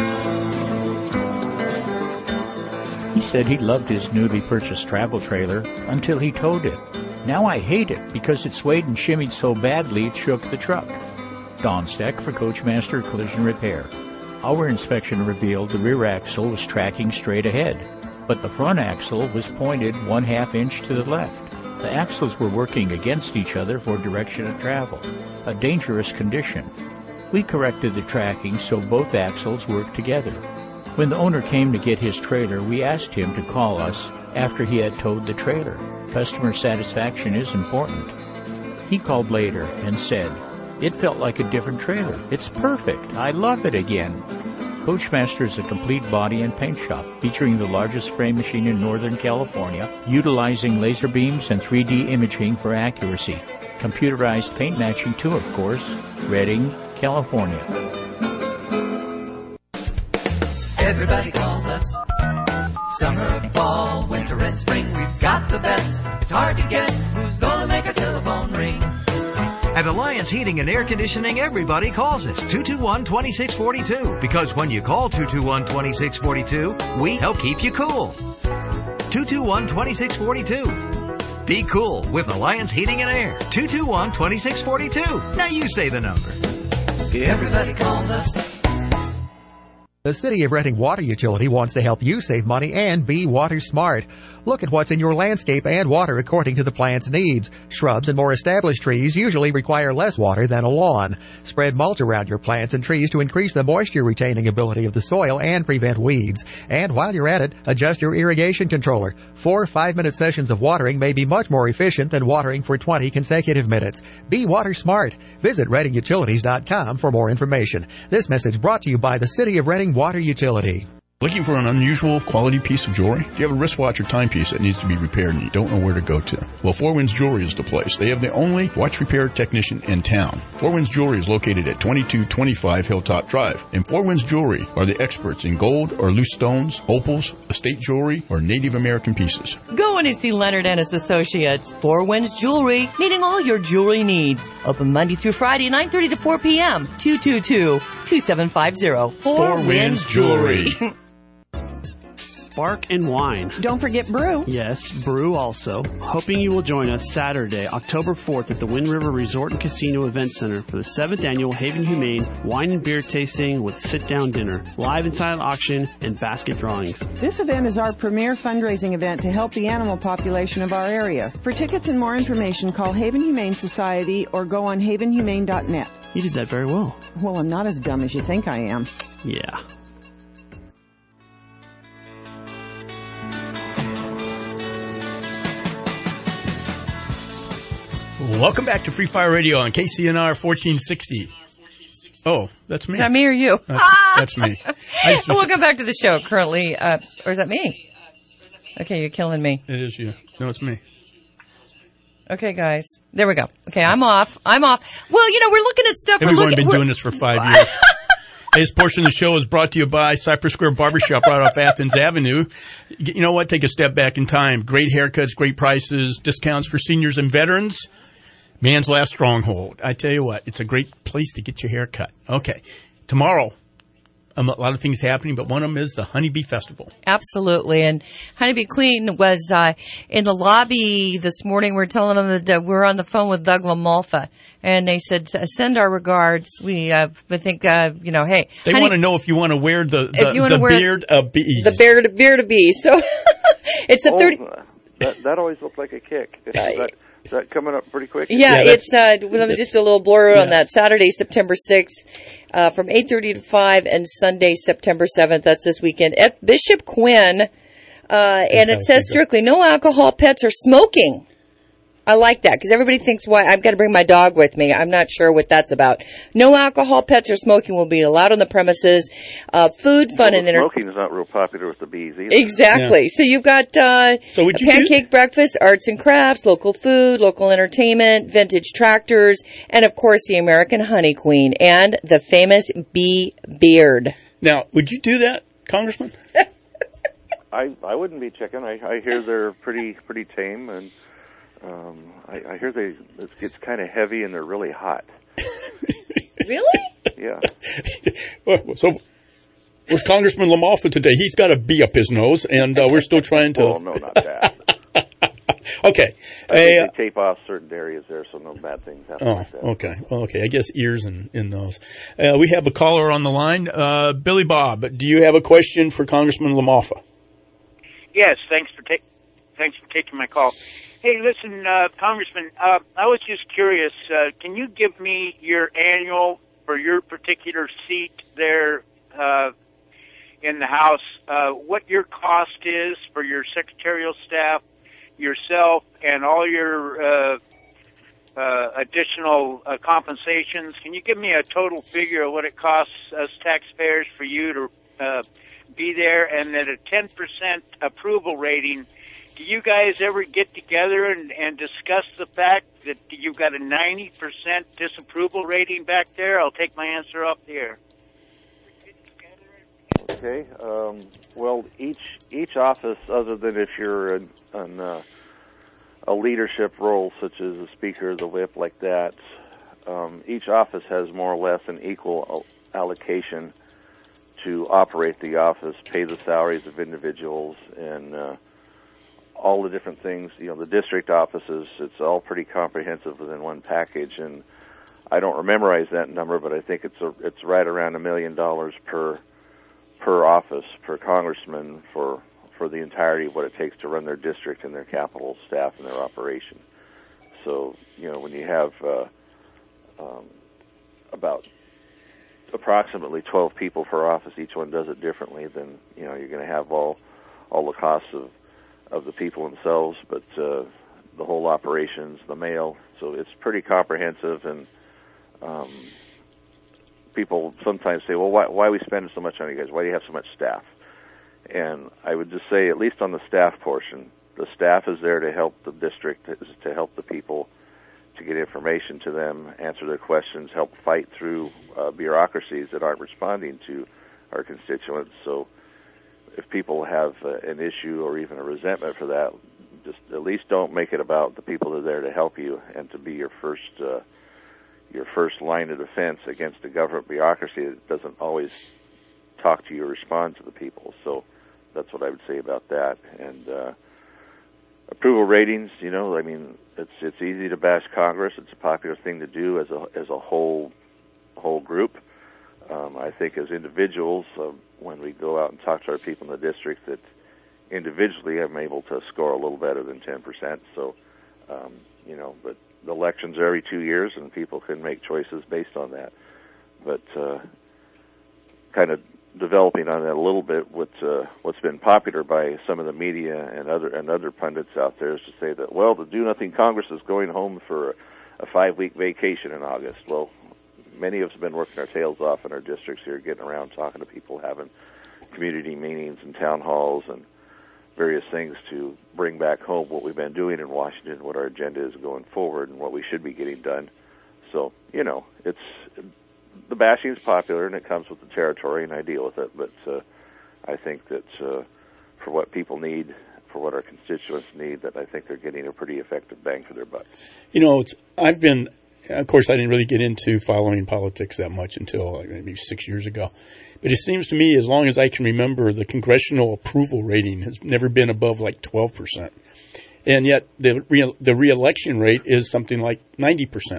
He said he loved his newly purchased travel trailer until he towed it. Now I hate it because it swayed and shimmied so badly it shook the truck. Don Steck for Coachmaster Collision Repair. Our inspection revealed the rear axle was tracking straight ahead, but the front axle was pointed one half inch to the left. The axles were working against each other for direction of travel, a dangerous condition. We corrected the tracking so both axles worked together. When the owner came to get his trailer, we asked him to call us after he had towed the trailer. Customer satisfaction is important. He called later and said, "It felt like a different trailer. It's perfect. I love it again." Coachmaster is a complete body and paint shop featuring the largest frame machine in Northern California, utilizing laser beams and three D imaging for accuracy. Computerized paint matching too, of course. Redding, California. Everybody calls us. Summer, fall, winter, and spring, we've got the best. It's hard to guess who's gonna make our telephone ring. At Alliance Heating and Air Conditioning, everybody calls us two two one, two six four two. Because when you call two two one, two six four two, we help keep you cool. two two one, two six four two. Be cool with Alliance Heating and Air. two two one, two six four two. Now you say the number. Everybody calls us. The City of Reading Water Utility wants to help you save money and be water smart. Look at what's in your landscape and water according to the plant's needs. Shrubs and more established trees usually require less water than a lawn. Spread mulch around your plants and trees to increase the moisture retaining ability of the soil and prevent weeds. And while you're at it, adjust your irrigation controller. Four five-minute sessions of watering may be much more efficient than watering for twenty consecutive minutes. Be water smart. Visit reading utilities dot com for more information. This message brought to you by the City of Reading Water Utility. Looking for an unusual quality piece of jewelry? Do you have a wristwatch or timepiece that needs to be repaired and you don't know where to go to? Well, Four Winds Jewelry is the place. They have the only watch repair technician in town. Four Winds Jewelry is located at twenty-two twenty-five Hilltop Drive. And Four Winds Jewelry are the experts in gold or loose stones, opals, estate jewelry, or Native American pieces. Go in and see Leonard and his associates. Four Winds Jewelry, meeting all your jewelry needs. Open Monday through Friday, nine thirty to four p.m. two two two, two seven five zero. Four Winds Jewelry. Bark and Wine. Don't forget Brew. Yes, Brew also. Hoping you will join us Saturday, October fourth at the Wind River Resort and Casino Event Center for the seventh Annual Haven Humane Wine and Beer Tasting with Sit-Down Dinner, live and silent auction, and basket drawings. This event is our premier fundraising event to help the animal population of our area. For tickets and more information, call Haven Humane Society or go on haven humane dot net. You did that very well. Well, I'm not as dumb as you think I am. Yeah. Welcome back to Free Fire Radio on K C N R fourteen sixty. Oh, that's me. Is that me or you? That's, that's me. Just, Welcome back to the show. Currently, uh, or is that me? Okay, you're killing me. It is you. No, it's me. Okay, guys. There we go. Okay, I'm off. I'm off. Well, you know, we're looking at stuff. We've only been we're, doing this for five years. This portion of the show is brought to you by Cypress Square Barbershop right off Athens Avenue. You know what? Take a step back in time. Great haircuts, great prices, discounts for seniors and veterans. Man's last stronghold. I tell you what, it's a great place to get your hair cut. Okay. Tomorrow, um, a lot of things happening, but one of them is the Honeybee Festival. Absolutely. And Honeybee Queen was uh, in the lobby this morning. We we're telling them that uh, we we're on the phone with Doug LaMalfa. And they said, send our regards. We uh, think, uh, you know, hey. They honey, want to know if you want to wear the, the, the wear beard of bees. The beard, beard of bees. So it's the oh, thirty. That, that always looked like a kick. Is that, is that coming up pretty quick? Yeah, yeah it's uh, let me just a little blur yeah. on that. Saturday, September sixth, uh, from eight thirty to five, and Sunday, September seventh. That's this weekend at Bishop Quinn. Uh, and it says strictly no alcohol, pets, or smoking. I like that because everybody thinks, why I've got to bring my dog with me. I'm not sure what that's about. No alcohol, pets, or smoking will be allowed on the premises. Uh, food, fun, well, and entertainment. Smoking is not real popular with the bees either. Exactly. Yeah. So you've got uh, so would a you pancake do? breakfast, arts and crafts, local food, local entertainment, vintage tractors, and of course the American Honey Queen and the famous bee beard. Now, would you do that, Congressman? I I wouldn't be checking. I, I hear they're pretty pretty tame and. Um, I, I hear they it gets kind of heavy and they're really hot. Really? Yeah. So, where's Congressman LaMalfa today? He's got a bee up his nose, and uh, we're still trying to. Oh no, not that. Okay. I think uh, they tape off certain areas there, so no bad things happen. Oh, like that. okay. Well, okay. I guess ears and in those. Uh, we have a caller on the line, uh, Billy Bob. Do you have a question for Congressman LaMalfa? Yes. Thanks for taking. Thanks for taking my call. Hey, listen, uh, Congressman, uh, I was just curious. Uh, can you give me your annual for your particular seat there uh, in the House, uh, what your cost is for your secretarial staff, yourself, and all your uh, uh, additional uh, compensations? Can you give me a total figure of what it costs us taxpayers for you to uh, be there, and at a ten percent approval rating? Do you guys ever get together and, and discuss the fact that you've got a ninety percent disapproval rating back there? I'll take my answer off the air. Okay. Um, well, each each office, other than if you're in, in uh, a leadership role, such as the speaker, the whip, like that, um, each office has more or less an equal allocation to operate the office, pay the salaries of individuals, and uh, all the different things. You know, the district offices, it's all pretty comprehensive within one package, and I don't memorize that number, but I think it's a, it's right around a million dollars per per office, per congressman, for for the entirety of what it takes to run their district and their capital staff and their operation. So, you know, when you have uh, um, about approximately twelve people per office, each one does it differently, then, you know, you're going to have all all the costs of, of the people themselves, but uh, the whole operations, the mail. So it's pretty comprehensive, and um, people sometimes say, well, why, why are we spending so much on you guys? Why do you have so much staff? And I would just say, at least on the staff portion, the staff is there to help the district, to help the people, to get information to them, answer their questions, help fight through uh, bureaucracies that aren't responding to our constituents. So if people have uh, an issue or even a resentment for that, just at least don't make it about the people that are there to help you and to be your first uh, your first line of defense against a government bureaucracy that doesn't always talk to you or respond to the people. So that's what I would say about that. And uh, approval ratings, you know, I mean, it's it's easy to bash Congress. It's a popular thing to do as a as a whole whole group. Um, I think as individuals, uh, when we go out and talk to our people in the district, that individually I'm able to score a little better than ten percent. So, um, you know, but the elections are every two years, and people can make choices based on that. But uh, kind of developing on that a little bit, what uh, what's been popular by some of the media and other and other pundits out there is to say that, well, the Do Nothing Congress is going home for a, a five-week vacation in August. Well, many of us have been working our tails off in our districts here, getting around, talking to people, having community meetings and town halls and various things to bring back home what we've been doing in Washington, what our agenda is going forward, and what we should be getting done. So, you know, it's the bashing is popular, and it comes with the territory, and I deal with it. But uh, I think that uh, for what people need, for what our constituents need, that I think they're getting a pretty effective bang for their buck. You know, it's, I've been, of course, I didn't really get into following politics that much until like, maybe six years ago. But it seems to me, as long as I can remember, the congressional approval rating has never been above like twelve percent. And yet the re- the re-election rate is something like ninety percent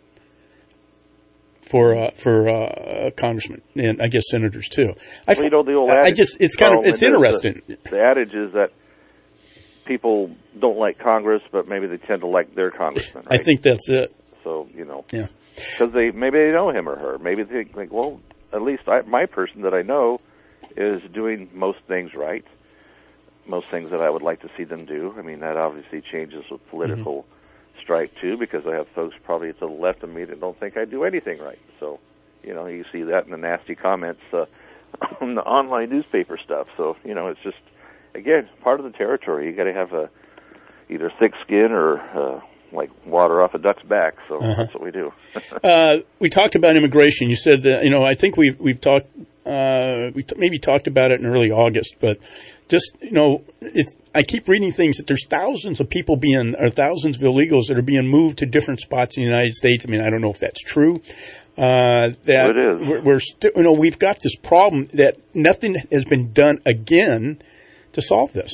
for uh, for uh, congressmen and I guess senators too. I, well, you know, the old I adage, just it's kind Carl, of it's interesting. The, the adage is that people don't like Congress, but maybe they tend to like their congressman. Right? I think that's it. So you know, yeah, because they maybe they know him or her. Maybe they think, like, well, at least I, my person that I know is doing most things right. Most things that I would like to see them do. I mean, that obviously changes with political mm-hmm. strife too, because I have folks probably to the left of me that don't think I do anything right. So, you know, you see that in the nasty comments uh, on the online newspaper stuff. So, you know, it's just, again, part of the territory. You got to have a either thick skin or uh, like water off a duck's back. So uh-huh. that's what we do. uh, we talked about immigration. You said that, you know, I think we've we've talked. Uh, we t- maybe talked about it in early August, but just, you know, it's, I keep reading things that there's thousands of people being, or thousands of illegals that are being moved to different spots in the United States. I mean, I don't know if that's true. Uh, that it is. We're, we're st- you know, we've got this problem that nothing has been done again to solve this.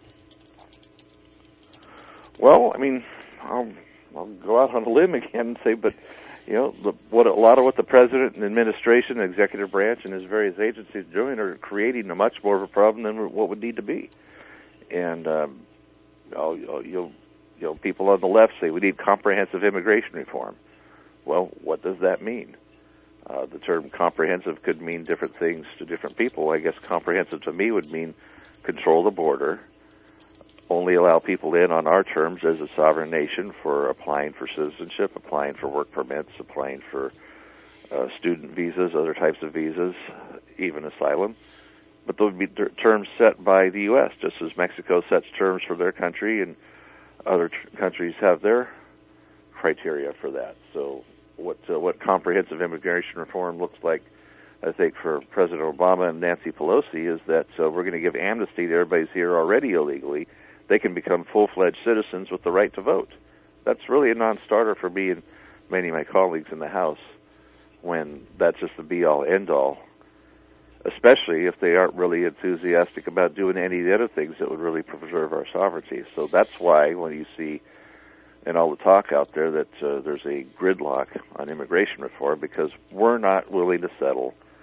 Well, I mean, I'll, I'll go out on a limb again and say, but you know, the, what a lot of what the president and administration, the executive branch, and his various agencies are doing are creating a much more of a problem than what would need to be. And um, you'll, you'll, you know, people on the left say we need comprehensive immigration reform. Well, what does that mean? Uh, the term comprehensive could mean different things to different people. I guess comprehensive to me would mean control the border, only allow people in on our terms as a sovereign nation for applying for citizenship, applying for work permits, applying for uh, student visas, other types of visas, even asylum. But those would be ter- terms set by the U S, just as Mexico sets terms for their country and other tr- countries have their criteria for that. So what uh, what comprehensive immigration reform looks like, I think, for President Obama and Nancy Pelosi is that uh, we're going to give amnesty to everybody who's here already illegally. They can become full-fledged citizens with the right to vote. That's really a non-starter for me and many of my colleagues in the House when that's just the be-all, end-all, especially if they aren't really enthusiastic about doing any of the other things that would really preserve our sovereignty. So that's why when you see in all the talk out there that uh, there's a gridlock on immigration reform, because we're not willing to settle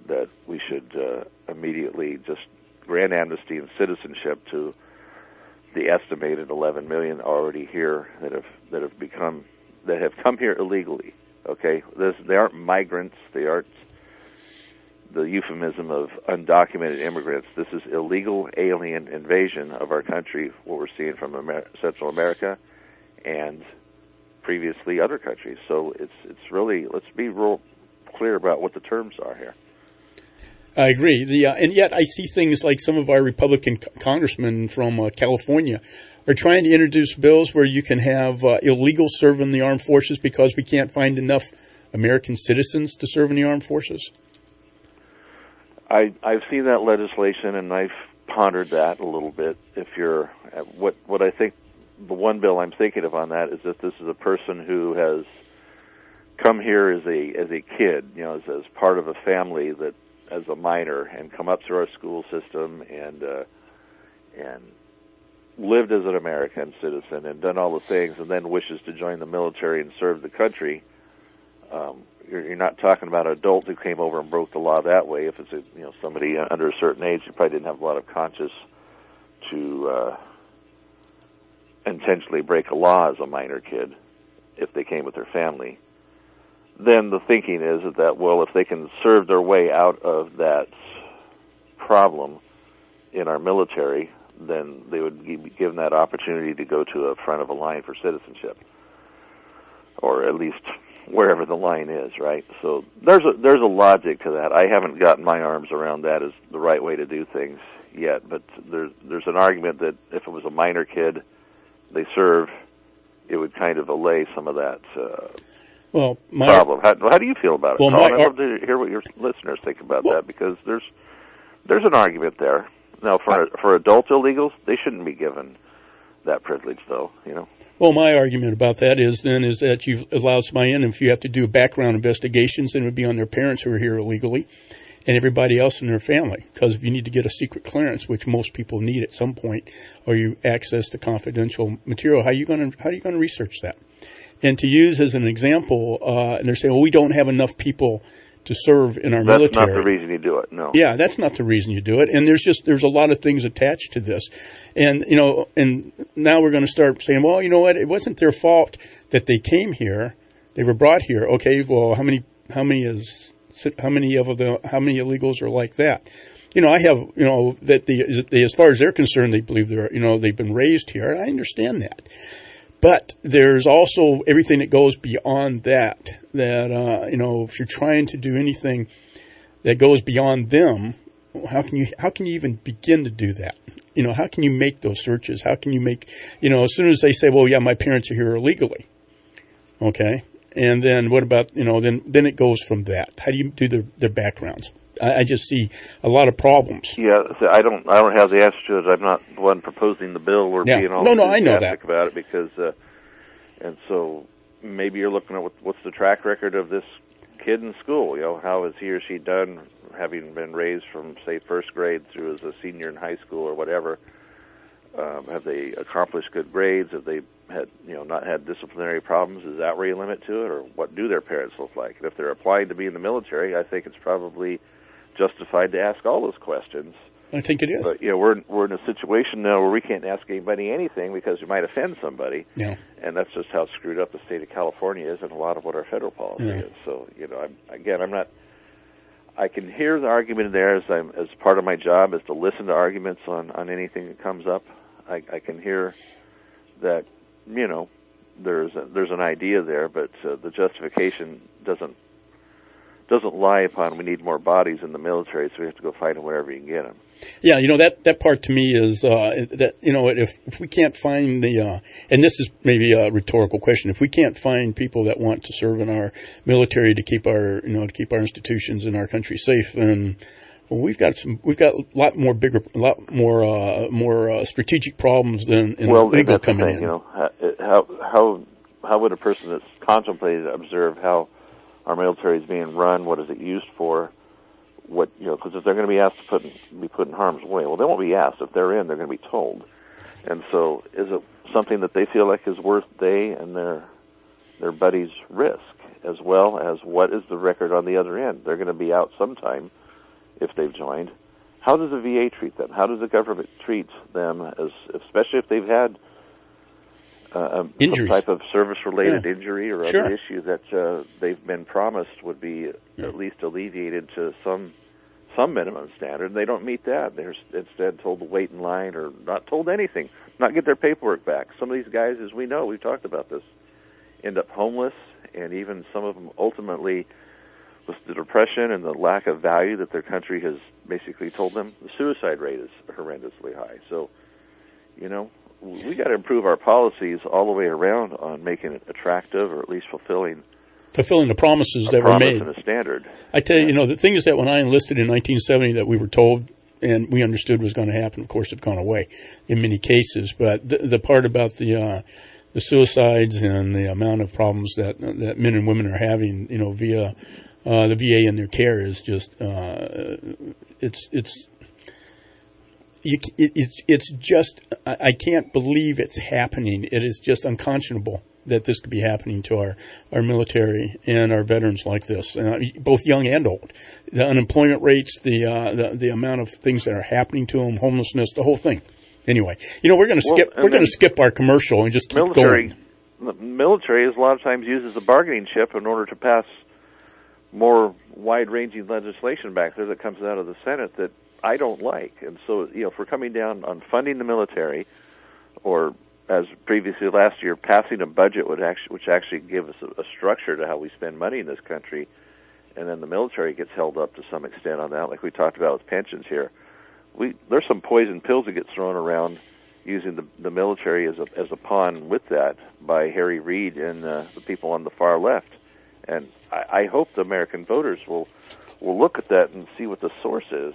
that we should uh, immediately just grant amnesty and citizenship to the estimated eleven million already here that have that have become that have come here illegally. Okay, This, they aren't migrants. They aren't the euphemism of undocumented immigrants. This is illegal alien invasion of our country. What we're seeing from Amer- Central America and previously other countries. So it's it's really, let's be real clear about what the terms are here. I agree. The uh, and yet I see things like some of our Republican c- congressmen from uh, California are trying to introduce bills where you can have uh, illegal serve in the armed forces because we can't find enough American citizens to serve in the armed forces. I, I've seen that legislation, and I've pondered that a little bit. If you're, what what I think, the one bill I'm thinking of on that is that this is a person who has come here as a as a kid, you know, as, as part of a family that, as a minor, and come up through our school system and uh, and lived as an American citizen and done all the things, and then wishes to join the military and serve the country. Um, You're, you're not talking about an adult who came over and broke the law that way. If it's a, you know somebody under a certain age who probably didn't have a lot of conscience to uh, intentionally break a law as a minor kid, if they came with their family, then the thinking is that, well, if they can serve their way out of that problem in our military, then they would be given that opportunity to go to the front of a line for citizenship, or at least wherever the line is, right? So there's a there's a logic to that. I haven't gotten my arms around that as the right way to do things yet, but there's there's an argument that if it was a minor kid, they serve, it would kind of allay some of that uh, well, my, problem. How, how do you feel about it? Well, Carl? my, I'd love to hear what your listeners think about well, that, because there's there's an argument there. Now, for for adult illegals, they shouldn't be given that privilege, though, you know. Well, my argument about that is then is that you've allowed somebody in, and if you have to do background investigations, then it would be on their parents who are here illegally and everybody else in their family. Because if you need to get a secret clearance, which most people need at some point, or you access to confidential material, how are you going to how are you going to research that? And to use as an example, uh, and they're saying, well, we don't have enough people to serve in our that's military. That's not the reason you do it, no. Yeah, that's not the reason you do it. And there's just, there's a lot of things attached to this. And, you know, and now we're going to start saying, well, you know what, it wasn't their fault that they came here. They were brought here. Okay, well, how many, how many is, how many of the, how many illegals are like that? You know, I have, you know, that the, as far as they're concerned, they believe they're, you know, they've been raised here. I understand that. But there's also everything that goes beyond that, that, uh, you know, if you're trying to do anything that goes beyond them, how can you, how can you even begin to do that? You know, how can you make those searches? How can you make, you know, as soon as they say, well, yeah, my parents are here illegally. Okay. And then what about, you know, then, then it goes from that. How do you do their, their backgrounds? I, I just see a lot of problems. Yeah, so I don't, I don't have the answer to it. I'm not the one proposing the bill or yeah. being all no, no, I know that about it because, uh, and so maybe you're looking at what, what's the track record of this kid in school. You know, how has he or she done, having been raised from, say, first grade through as a senior in high school or whatever? Um, have they accomplished good grades? Have they had, you know, not had disciplinary problems? Is that where you limit to it, or what do their parents look like? And if they're applying to be in the military, I think it's probably justified to ask all those questions. I think it is. But, you know, we're, we're in a situation now where we can't ask anybody anything because we might offend somebody. Yeah. And that's just how screwed up the state of California is and a lot of what our federal policy yeah. is. So, you know, I'm, again, I'm not, I can hear the argument there as I'm, as part of my job is to listen to arguments on, on anything that comes up. I, I can hear that, you know, there's a, there's an idea there, but uh, the justification doesn't doesn't lie upon we need more bodies in the military, so we have to go find them wherever you can get them. Yeah, you know, that, that part to me is uh, that, you know, if, if we can't find the, uh, and this is maybe a rhetorical question, if we can't find people that want to serve in our military to keep our, you know, to keep our institutions and our country safe, then well, we've got some, we've got a lot more bigger, a lot more, uh, more uh, strategic problems than in well, legal that's coming the thing, in. You know, how how how would a person that's contemplated observe how our military is being run? What is it used for? What, you know, because if they're going to be asked to put be put in harm's way, well, they won't be asked. If they're in, they're going to be told. And so, is it something that they feel like is worth they and their their buddies' risk, as well as what is the record on the other end? They're going to be out sometime if they've joined. How does the V A treat them? How does the government treat them, as especially if they've had uh, some type of service-related yeah. injury or Sure. other issue that uh, they've been promised would be yeah. at least alleviated to some some minimum standard, and they don't meet that. They're instead told to wait in line or not told anything, not get their paperwork back. Some of these guys, as we know, we've talked about this, end up homeless, and even some of them ultimately, with the depression and the lack of value that their country has basically told them, the suicide rate is horrendously high. So, you know, we got to improve our policies all the way around on making it attractive or at least fulfilling fulfilling the promises a that promise were made. And a standard. I tell you, you know, the thing is that when I enlisted in nineteen seventy that we were told and we understood was going to happen, of course, have gone away in many cases. But the, the part about the uh, the suicides and the amount of problems that that men and women are having, you know, via uh, the V A and their care is just uh, it's it's. You, it, it's it's just I, I can't believe it's happening. It is just unconscionable that this could be happening to our, our military and our veterans like this, uh, both young and old. The unemployment rates, the, uh, the the amount of things that are happening to them, homelessness, the whole thing. Anyway, you know we're going to well, skip we're going to skip our commercial and just keep military, going. The military is a lot of times uses the bargaining chip in order to pass more wide-ranging legislation back there that comes out of the Senate that I don't like. And so, you know, if we're coming down on funding the military, or as previously last year, passing a budget would actually, which actually gives us a, a structure to how we spend money in this country, and then the military gets held up to some extent on that, like we talked about with pensions here. We there's some poison pills that get thrown around using the, the military as a as a pawn with that by Harry Reid and uh, the people on the far left. And I, I hope the American voters will will look at that and see what the source is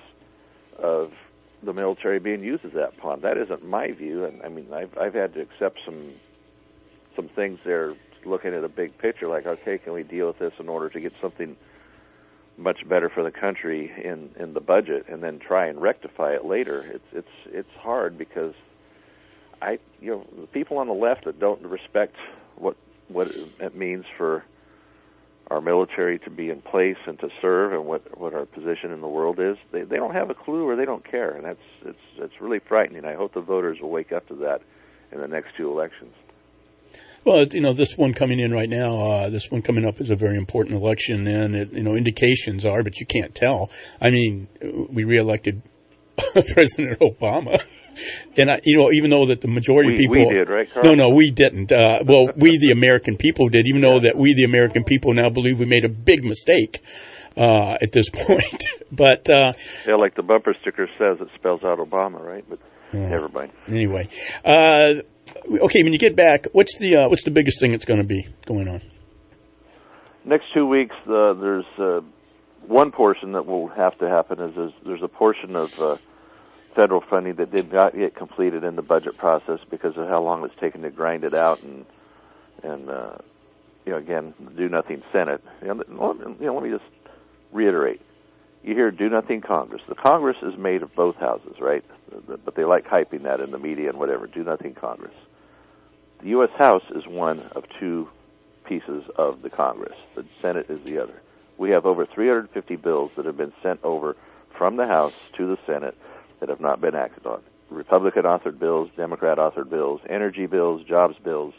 of the military being used as that pawn. That isn't my view, and I mean, I've I've had to accept some some things there, looking at a big picture, like, okay, can we deal with this in order to get something much better for the country in in the budget, and then try and rectify it later. It's it's it's hard because I you know the people on the left that don't respect what what it means for our military to be in place and to serve, and what, what our position in the world is, they they don't have a clue, or they don't care, and that's it's it's really frightening. I hope the voters will wake up to that in the next two elections. Well, you know, this one coming in right now, uh, this one coming up is a very important election, and it, you know, indications are, but you can't tell. I mean, we reelected President Obama. And, I, you know, even though that the majority we, of people... We did, right, Carl? No, no, we didn't. Uh, well, we, the American people, did, even though that we, the American people, now believe we made a big mistake uh, at this point. But... Uh, yeah, like the bumper sticker says, it spells out Obama, right? But uh, never mind. Anyway. Uh, okay, when you get back, what's the uh, what's the biggest thing that's going to be going on? Next two weeks, uh, there's uh, one portion that will have to happen. Is, is there's a portion of... Uh, federal funding that did not get completed in the budget process because of how long it's taken to grind it out, and and uh, you know, again, do nothing Senate. You know, you know, let me just reiterate: you hear "do nothing Congress." The Congress is made of both houses, right? But they like hyping that in the media and whatever. Do nothing Congress. The U S House is one of two pieces of the Congress. The Senate is the other. We have over three hundred fifty bills that have been sent over from the House to the Senate that have not been acted on. Republican-authored bills, Democrat-authored bills, energy bills, jobs bills,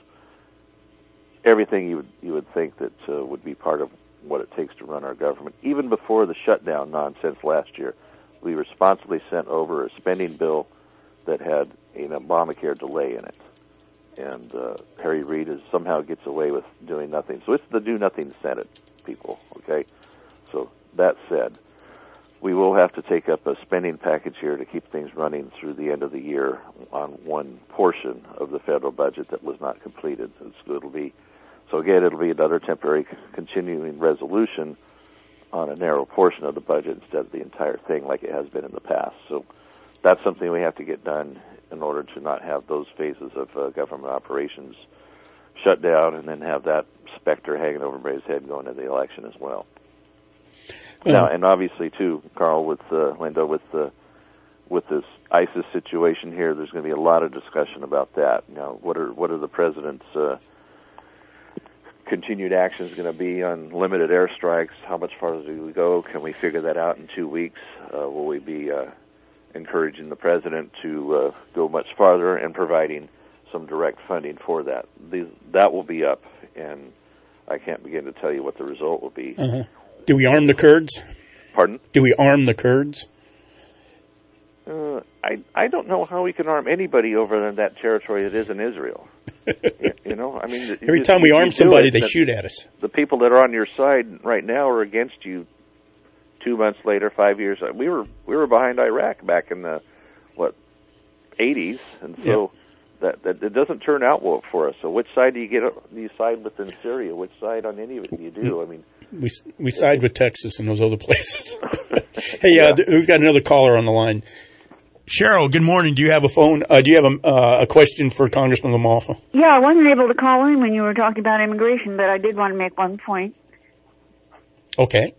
everything you would you would think that uh, would be part of what it takes to run our government. Even before the shutdown nonsense last year, we responsibly sent over a spending bill that had an Obamacare delay in it. And uh, Harry Reid is, somehow gets away with doing nothing. So it's the do-nothing Senate, people, okay? So that said, we will have to take up a spending package here to keep things running through the end of the year on one portion of the federal budget that was not completed. It's, it'll be, so again, it'll be another temporary continuing resolution on a narrow portion of the budget instead of the entire thing like it has been in the past. So that's something we have to get done in order to not have those phases of uh, government operations shut down and then have that specter hanging over everybody's head going into the election as well. Well, now, and obviously, too, Carl, with uh, Linda, with the with this ISIS situation here, there's going to be a lot of discussion about that. Now, what are what are the president's uh, continued action is going to be on limited airstrikes. How much farther do we go? Can we figure that out in two weeks? Uh, will we be uh, encouraging the president to uh, go much farther and providing some direct funding for that? These, that will be up, and I can't begin to tell you what the result will be. Uh-huh. Do we arm the Kurds? Pardon? Do we arm the Kurds? Uh, I I don't know how we can arm anybody over in that territory that isn't Israel. you, you know, I mean, every you, time we arm somebody, they shoot at us. The people that are on your side right now are against you. Two months later, five years, we were we were behind Iraq back in the what eighties, and so yeah. that, that it doesn't turn out well for us. So, which side do you get? Do you side with in Syria? Which side on any of it do you do? I mean, we we side with Texas and those other places. Hey, uh, yeah. We've got another caller on the line. Cheryl, good morning. Do you have a phone? Uh, do you have a, uh, a question for Congressman LaMalfa? Yeah, I wasn't able to call in when you were talking about immigration, but I did want to make one point. Okay.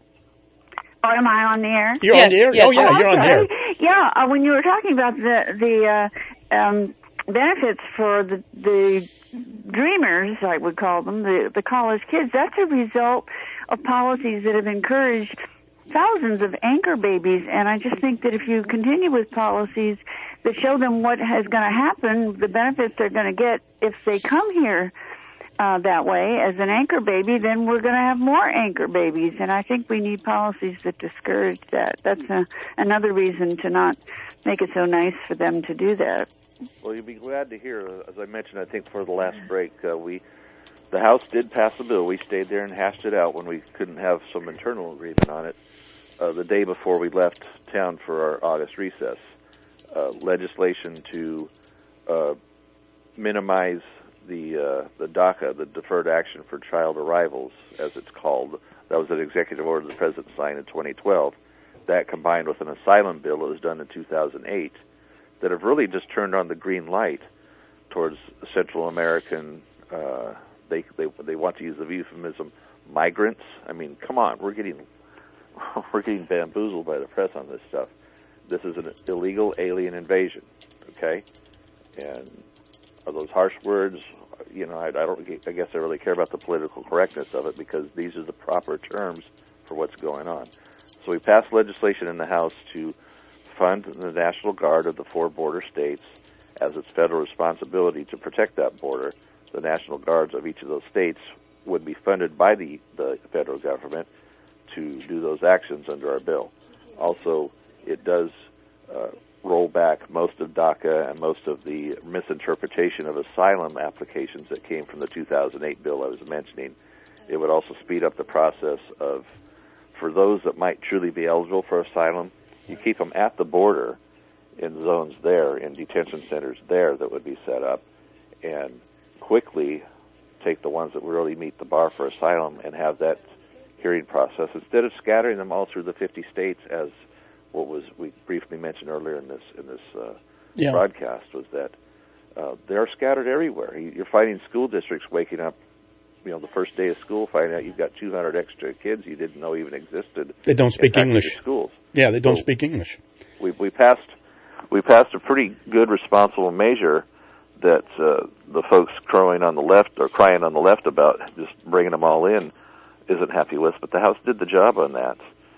Oh, am I on the air? You're yes, on the air? Yes. Oh, yeah, oh, you're on the air. Yeah, uh, when you were talking about the the uh, um, benefits for the, the dreamers, I would call them, the, the college kids, that's a result of policies that have encouraged thousands of anchor babies, and I just think that if you continue with policies that show them what is going to happen, the benefits they're going to get if they come here uh, that way as an anchor baby, then we're going to have more anchor babies, and I think we need policies that discourage that. That's a, another reason to not make it so nice for them to do that. Well, you'll be glad to hear, as I mentioned, I think for the last break, uh, we the House did pass a bill. We stayed there and hashed it out when we couldn't have some internal agreement on it. Uh, the day before we left town for our August recess, uh, legislation to uh, minimize the uh, the DACA, the Deferred Action for Child Arrivals, as it's called. That was an executive order the President signed in twenty twelve. That combined with an asylum bill that was done in two thousand eight that have really just turned on the green light towards Central American, uh, they, they, they want to use the euphemism, migrants. I mean, come on, we're getting... We're getting bamboozled by the press on this stuff. This is an illegal alien invasion, okay? And are those harsh words? You know, I, I don't. I guess I really care about the political correctness of it because these are the proper terms for what's going on. So we passed legislation in the House to fund the National Guard of the four border states as its federal responsibility to protect that border. The National Guards of each of those states would be funded by the, the federal government to do those actions under our bill. Also, it does uh, roll back most of DACA and most of the misinterpretation of asylum applications that came from the two thousand eight bill I was mentioning. It would also speed up the process of, for those that might truly be eligible for asylum, you keep them at the border in zones there, in detention centers there that would be set up, and quickly take the ones that really meet the bar for asylum and have that hearing process instead of scattering them all through the fifty states, as what was we briefly mentioned earlier in this in this uh, yeah. broadcast, was that uh, they're scattered everywhere. You're finding school districts waking up, you know, the first day of school, finding out you've got two hundred extra kids you didn't know even existed. They don't speak English. Schools. Yeah, they don't so speak English. We we passed we passed a pretty good responsible measure that uh, the folks crowing on the left or crying on the left about just bringing them all in isn't happy with, but the House did the job on that.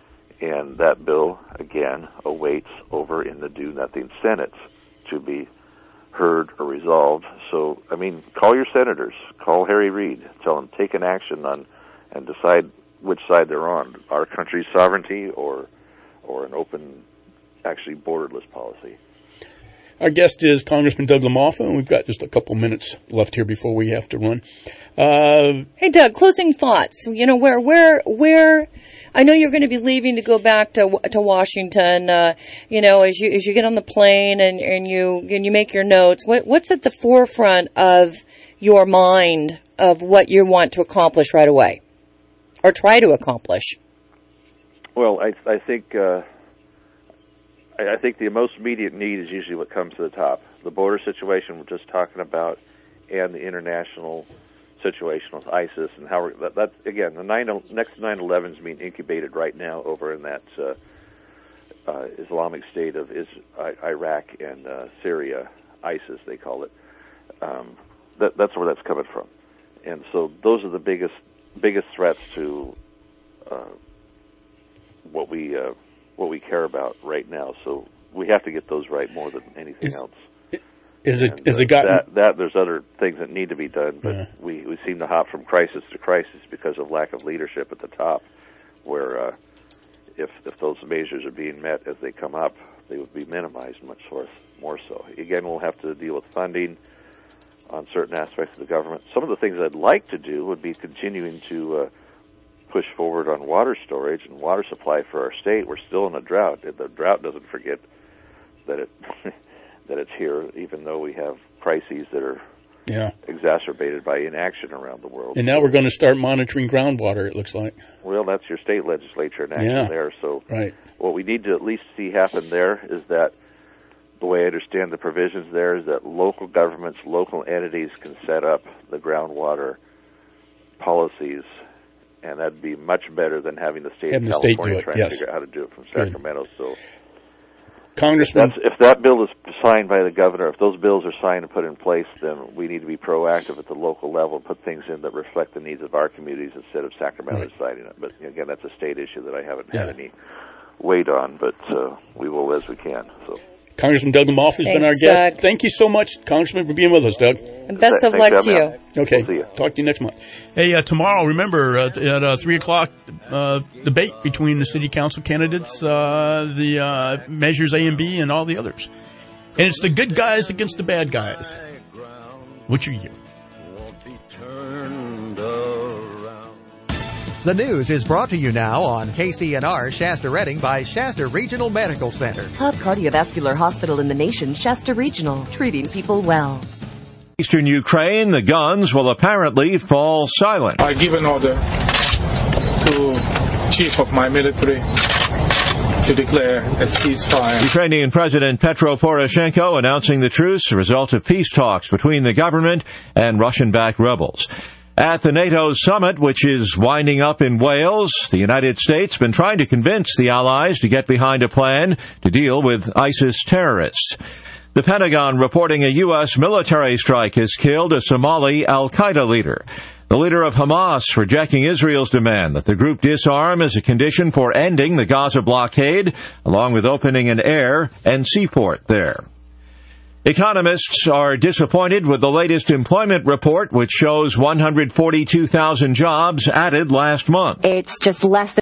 And that bill, again, awaits over in the do-nothing Senate to be heard or resolved. So, I mean, call your senators. Call Harry Reid. Tell them, take an action on and decide which side they're on, our country's sovereignty or or an open, actually borderless policy. Our guest is Congressman Doug LaMalfa, and we've got just a couple minutes left here before we have to run. Uh, hey, Doug, closing thoughts. You know, where, where, where, I know you're going to be leaving to go back to, to Washington, uh, you know, as you, as you get on the plane and, and you, and you make your notes, what, what's at the forefront of your mind of what you want to accomplish right away or try to accomplish? Well, I, I think, uh, I think the most immediate need is usually what comes to the top. The border situation we're just talking about and the international situation with ISIS and how we're, that, that again, the nine, next nine eleven is being incubated right now over in that uh, uh, Islamic State of is, I, Iraq and uh, Syria, ISIS they call it. Um, that, that's where that's coming from. and so those are the biggest biggest threats to uh, what we uh, what we care about right now. So we have to get those right more than anything is, else. Is it and, is uh, it gotten that, that? There's other things that need to be done, but yeah. we we seem to hop from crisis to crisis because of lack of leadership at the top. Where uh, if if those measures are being met as they come up, they would be minimized much more more so. Again, we'll have to deal with funding on certain aspects of the government. Some of the things I'd like to do would be continuing to uh, push forward on water storage and water supply for our state. We're still in a drought. The drought doesn't forget that it that it's here, even though we have crises that are yeah. exacerbated by inaction around the world. And now we're going to start monitoring groundwater, it looks like. Well, that's your state legislature in action yeah. there. So right. what we need to at least see happen there is that the way I understand the provisions there is that local governments, local entities can set up the groundwater policies, and that'd be much better than having the state having of the California state do it, trying yes. to figure out how to do it from Good. Sacramento. So, Congressman, if, that's, if that bill is signed by the governor, if those bills are signed and put in place, then we need to be proactive at the local level and put things in that reflect the needs of our communities instead of Sacramento right. deciding it. But again, that's a state issue that I haven't yeah. had any weight on, but uh, we will as we can. So. Congressman Doug Moff has Thanks, been our guest. Doug. Thank you so much, Congressman, for being with us, Doug. And best of Thanks, luck to you. Al. Okay. We'll see you. Talk to you next month. Hey, uh, tomorrow, remember, uh, at uh, three o'clock, uh, debate between the city council candidates, uh, the uh, Measures A and B, and all the others. And it's the good guys against the bad guys. Which are you? The news is brought to you now on K C N R Shasta Redding by Shasta Regional Medical Center. Top cardiovascular hospital in the nation, Shasta Regional, treating people well. Eastern Ukraine, the guns will apparently fall silent. I give an order to chief of my military to declare a ceasefire. Ukrainian President Petro Poroshenko announcing the truce, a result of peace talks between the government and Russian-backed rebels. At the NATO summit, which is winding up in Wales, the United States has been trying to convince the allies to get behind a plan to deal with ISIS terrorists. The Pentagon reporting a U S military strike has killed a Somali al-Qaeda leader. The leader of Hamas rejecting Israel's demand that the group disarm as a condition for ending the Gaza blockade, along with opening an air and seaport there. Economists are disappointed with the latest employment report, which shows one hundred forty-two thousand jobs added last month. It's just less than